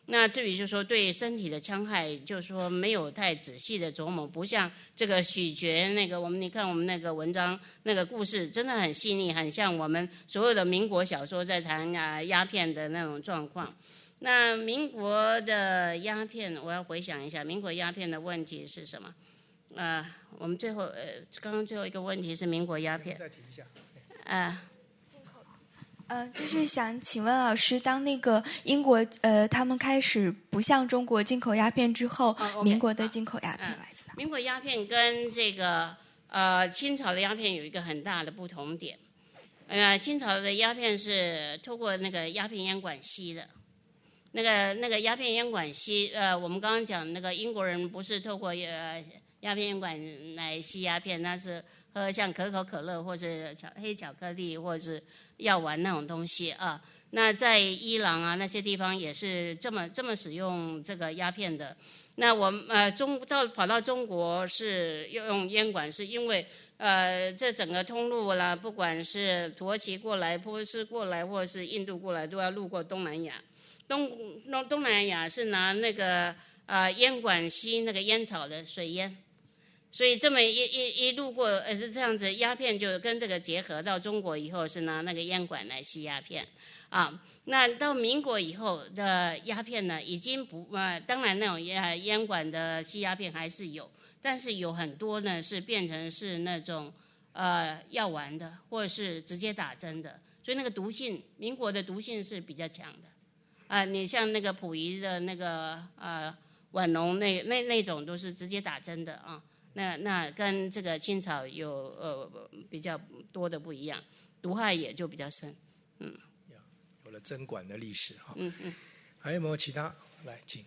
那至于就说对身体的戕害，就说没有太仔细的琢磨，不像这个许觉那个我们你看我们那个文章那个故事真的很细腻，很像我们所有的民国小说在谈啊鸦片的那种状况。那民国的鸦片，我要回想一下，民国鸦片的问题是什么？啊、呃，我们最后呃，刚刚最后一个问题是民国鸦片。 再提一下。 啊、呃。 呃，就是想请问老师，当那个英国呃他们开始不向中国进口鸦片之后， 哦 okay, 民国的进口鸦片来自哪？ 民国鸦片跟这个呃清朝的鸦片有一个很大的不同点。呃，清朝的鸦片是透过那个鸦片烟管吸的，那个那个鸦片烟管吸，呃，我们刚刚讲那个英国人不是透过呃鸦片烟管来吸鸦片，那是喝像可口可乐或是巧黑巧克力或是药丸那种东西啊。那在伊朗啊那些地方也是这么这么使用这个鸦片的。那我们呃中到跑到中国是用烟管，是因为呃这整个通路啦，不管是土耳其过来、波斯过来或是印度过来，都要路过东南亚。东东东南亚是拿那个呃烟管吸那个烟草的水烟。所以这么一一一路过，呃是这样子，鸦片就跟这个结合到中国以后，是拿那个烟管来吸鸦片，啊，那到民国以后的鸦片呢，已经不呃，当然那种烟烟管的吸鸦片还是有，但是有很多呢是变成是那种呃药丸的，或者是直接打针的，所以那个毒性，民国的毒性是比较强的，啊、呃，你像那个溥仪的那个呃皖龙那那那种都是直接打针的啊。那那跟这个清朝有呃比较多的不一样，毒害也就比较深，嗯。 有了针管的历史哈。 嗯嗯。 还有没有其他？来，请。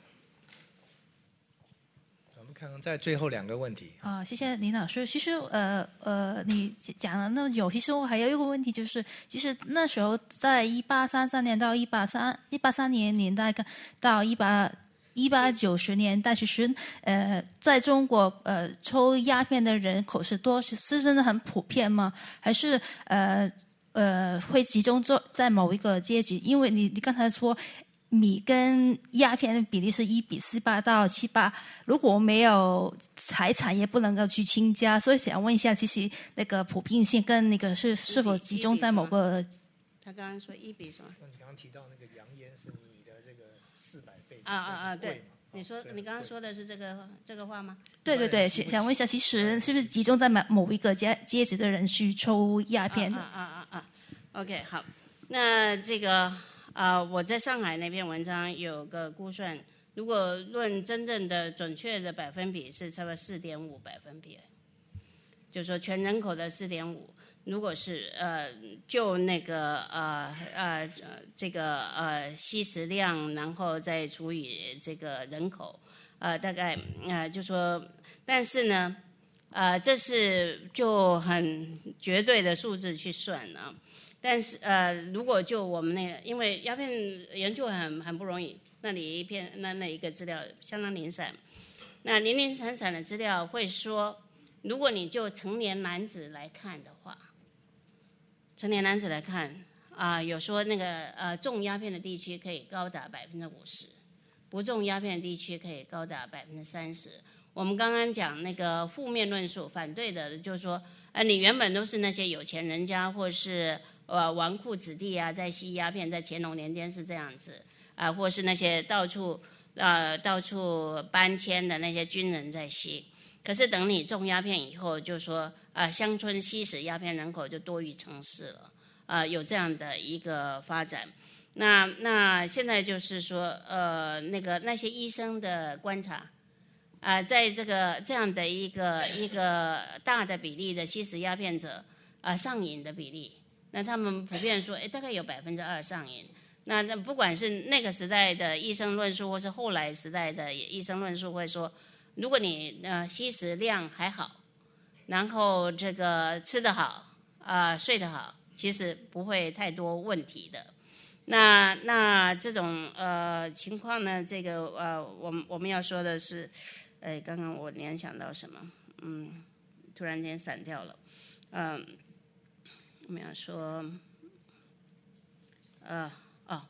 我们看看在最后两个问题。 啊、呃，谢谢林老师。其实呃呃，你讲了那么久，其实我还有一个问题，就是其实那时候在一八三三年到一八三一八三年年代到一八。一八九十年代，其实呃，在中国呃抽鸦片的人口是多，是是真的很普遍吗？还是呃呃会集中做在某一个阶级？因为你你刚才说米跟鸦片的比例是一比四八到七八，如果没有财产也不能够去倾家，所以想问一下，其实那个普遍性跟那个是是否集中在某个？ 他刚刚说一比什么？ 你刚刚提到那个洋烟是你的这个四百倍啊啊啊！对，你说你刚刚说的是这个这个话吗？ 对对对，想问一下，其实是不是集中在某某一个阶阶级的人去抽鸦片的？ 啊啊啊啊 ！OK， 好，那这个啊、呃，我在上海那篇文章有个估算，如果论真正的准确的百分比是差不多四点五百分比，就是说全人口的四点五。如果是呃就那个呃呃这个呃吸食量，然后再除以这个人口，呃大概呃就说，但是呢，呃这是就很绝对的数字去算啊。但是呃如果就我们那个，因为鸦片研究很很不容易，那里一片那那一个资料相当零散，那零零散散的资料会说，如果你就成年男子来看的话。成年男子来看啊、呃，有说那个呃种鸦片的地区可以高达百分之五十，不种鸦片的地区可以高达百分之三十。我们刚刚讲那个负面论述，反对的就是说，呃，你原本都是那些有钱人家或是呃纨绔子弟啊，在吸鸦片，在乾隆年间是这样子啊、呃，或是那些到处呃到处搬迁的那些军人在吸。可是等你种鸦片以后，就说啊，乡村吸食鸦片人口就多于城市了，啊，有这样的一个发展。那那现在就是说，呃，那个那些医生的观察，啊，在这个这样的一个一个大的比例的吸食鸦片者，啊，上瘾的比例，那他们普遍说，哎，大概有百分之二上瘾。那那不管是那个时代的医生论述，或是后来时代的医生论述，会说。如果你呃吸食量还好，然后这个吃得好啊、呃、睡得好，其实不会太多问题的。那那这种呃情况呢，这个呃我们我们要说的是，哎，刚刚我联想到什么？嗯，突然间散掉了。嗯、呃，我们要说，呃哦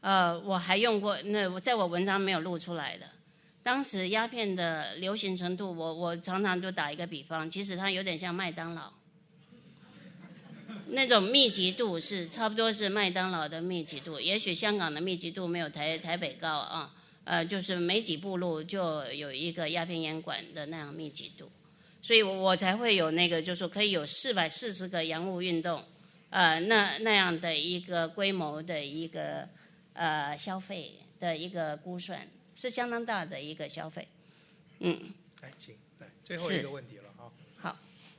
呃，我还用过，那我在我文章没有录出来的。当时鸦片的流行程度，我我常常就打一个比方，其实它有点像麦当劳，那种密集度是差不多是麦当劳的密集度，也许香港的密集度没有台台北高啊，呃，就是没几步路就有一个鸦片烟馆的那样密集度，所以我我才会有那个，就是说可以有四百四十个洋务运动，呃，那那样的一个规模的一个呃消费的一个估算。是相当大的一个消费，嗯。 来，请来最后一个问题了啊。 好，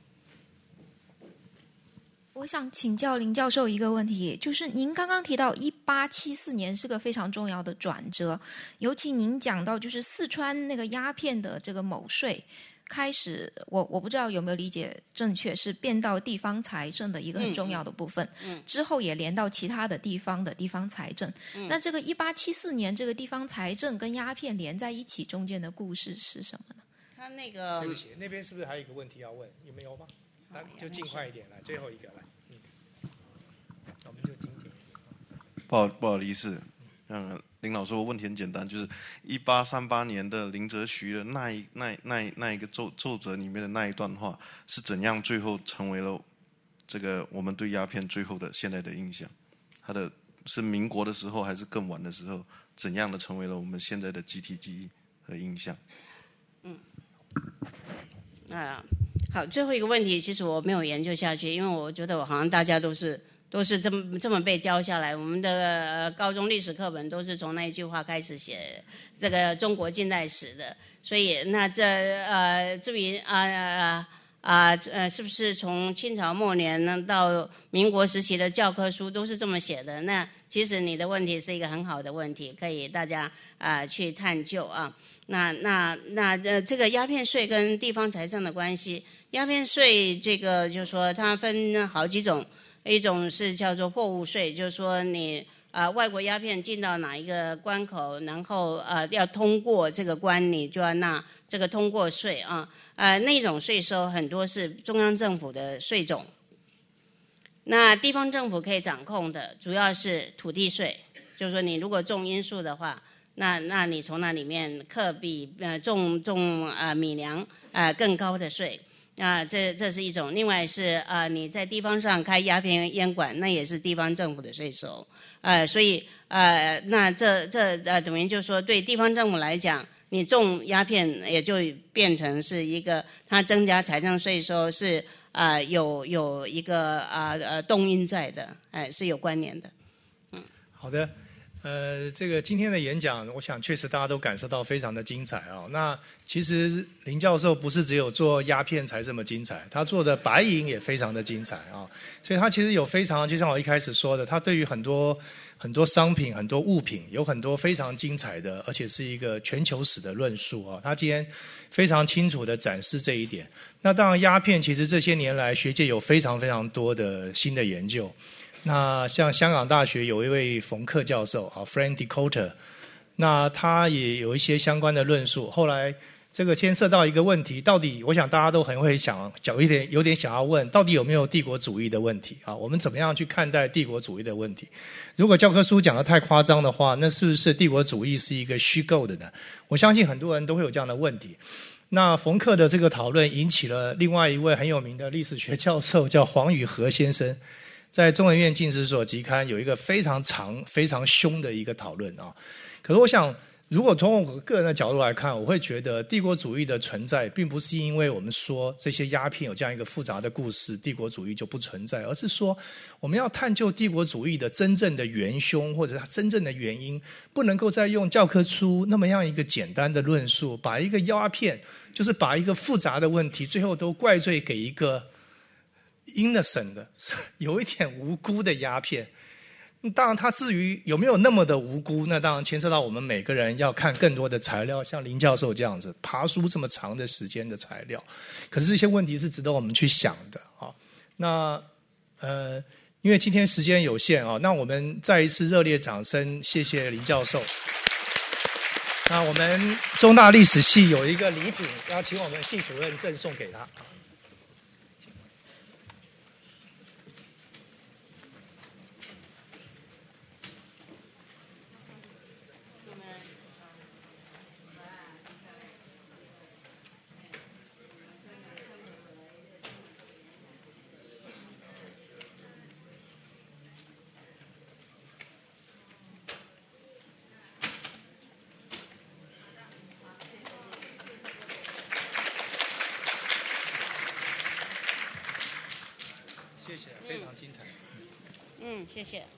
我想请教林教授一个问题，就是您刚刚提到一八七四年是个非常重要的转折，尤其您讲到就是四川那个鸦片的这个某税。开始，我我不知道有没有理解正确，是变到地方财政的一个很重要的部分。 嗯嗯、 之后也连到其他的地方的地方财政。嗯、那这个一八七四年这个地方财政跟鸦片连在一起，中间的故事是什么呢？ 他那个对不起，那边是不是还有一个问题要问？有没有吗？那就尽快一点来，最后一个来。嗯，我们就精简。 不好不好意思，嗯。林老师，我问题很简单，就是一八三八年的林则徐的那一那那那一个奏奏折里面的那一段话，是怎样最后成为了这个我们对鸦片最后的现在的印象？它的是民国的时候，还是更晚的时候？怎样的成为了我们现在的集体记忆和印象？ 嗯，啊，好，最后一个问题，其实我没有研究下去，因为我觉得我好像大家都是。都是这么这么被教下来，我们的、呃、高中历史课本都是从那一句话开始写这个中国近代史的，所以那这呃至于啊啊啊呃是不是从清朝末年呢到民国时期的教科书都是这么写的？那其实你的问题是一个很好的问题，可以大家啊、呃、去探究啊。那那那呃这个鸦片税跟地方财政的关系，鸦片税这个就是说它分好几种。一种是叫做货物税，就是说你啊、呃、外国鸦片进到哪一个关口，然后呃要通过这个关，你就要纳这个通过税啊。呃那种税收很多是中央政府的税种，那地方政府可以掌控的主要是土地税，就是说你如果种罂粟的话，那那你从那里面课比呃种种呃米粮呃更高的税。啊，这这是一种，另外是啊、呃，你在地方上开鸦片烟馆，那也是地方政府的税收，呃，所以呃，那这这呃，等于就是说，对地方政府来讲，你种鸦片也就变成是一个，它增加财政税收是啊、呃，有有一个啊 呃, 呃动因在的，哎、呃，是有关联的。嗯， 好的。呃，这个今天的演讲，我想确实大家都感受到非常的精彩啊、哦。那其实林教授不是只有做鸦片才这么精彩，他做的白银也非常的精彩啊、哦。所以他其实有非常，就像我一开始说的，他对于很多很多商品、很多物品有很多非常精彩的，而且是一个全球史的论述啊、哦。他今天非常清楚的展示这一点。那当然，鸦片其实这些年来学界有非常非常多的新的研究。那像香港大学有一位冯克教授啊 ，Frank Decoter， 那他也有一些相关的论述。后来这个牵涉到一个问题，到底我想大家都很会想，有一点有点想要问，到底有没有帝国主义的问题啊？我们怎么样去看待帝国主义的问题？如果教科书讲得太夸张的话，那是不是帝国主义是一个虚构的呢？我相信很多人都会有这样的问题。那冯克的这个讨论引起了另外一位很有名的历史学教授，叫黄宇和先生。在中文院禁史所期刊有一个非常长、非常凶的一个讨论啊。可是我想，如果从我个人的角度来看，我会觉得帝国主义的存在，并不是因为我们说这些鸦片有这样一个复杂的故事，帝国主义就不存在，而是说我们要探究帝国主义的真正的元凶或者它真正的原因，不能够再用教科书那么样一个简单的论述，把一个鸦片，就是把一个复杂的问题，最后都怪罪给一个innocent 的有一点无辜的鸦片。当然它至于有没有那么的无辜，那当然牵涉到我们每个人要看更多的材料，像林教授这样子爬书这么长的时间的材料。可是这些问题是值得我们去想的啊。那呃因为今天时间有限啊，那我们再一次热烈掌声谢谢林教授。那我们中大历史系有一个礼品要请我们系主任赠送给他。 谢谢，非常精彩。 嗯，谢谢。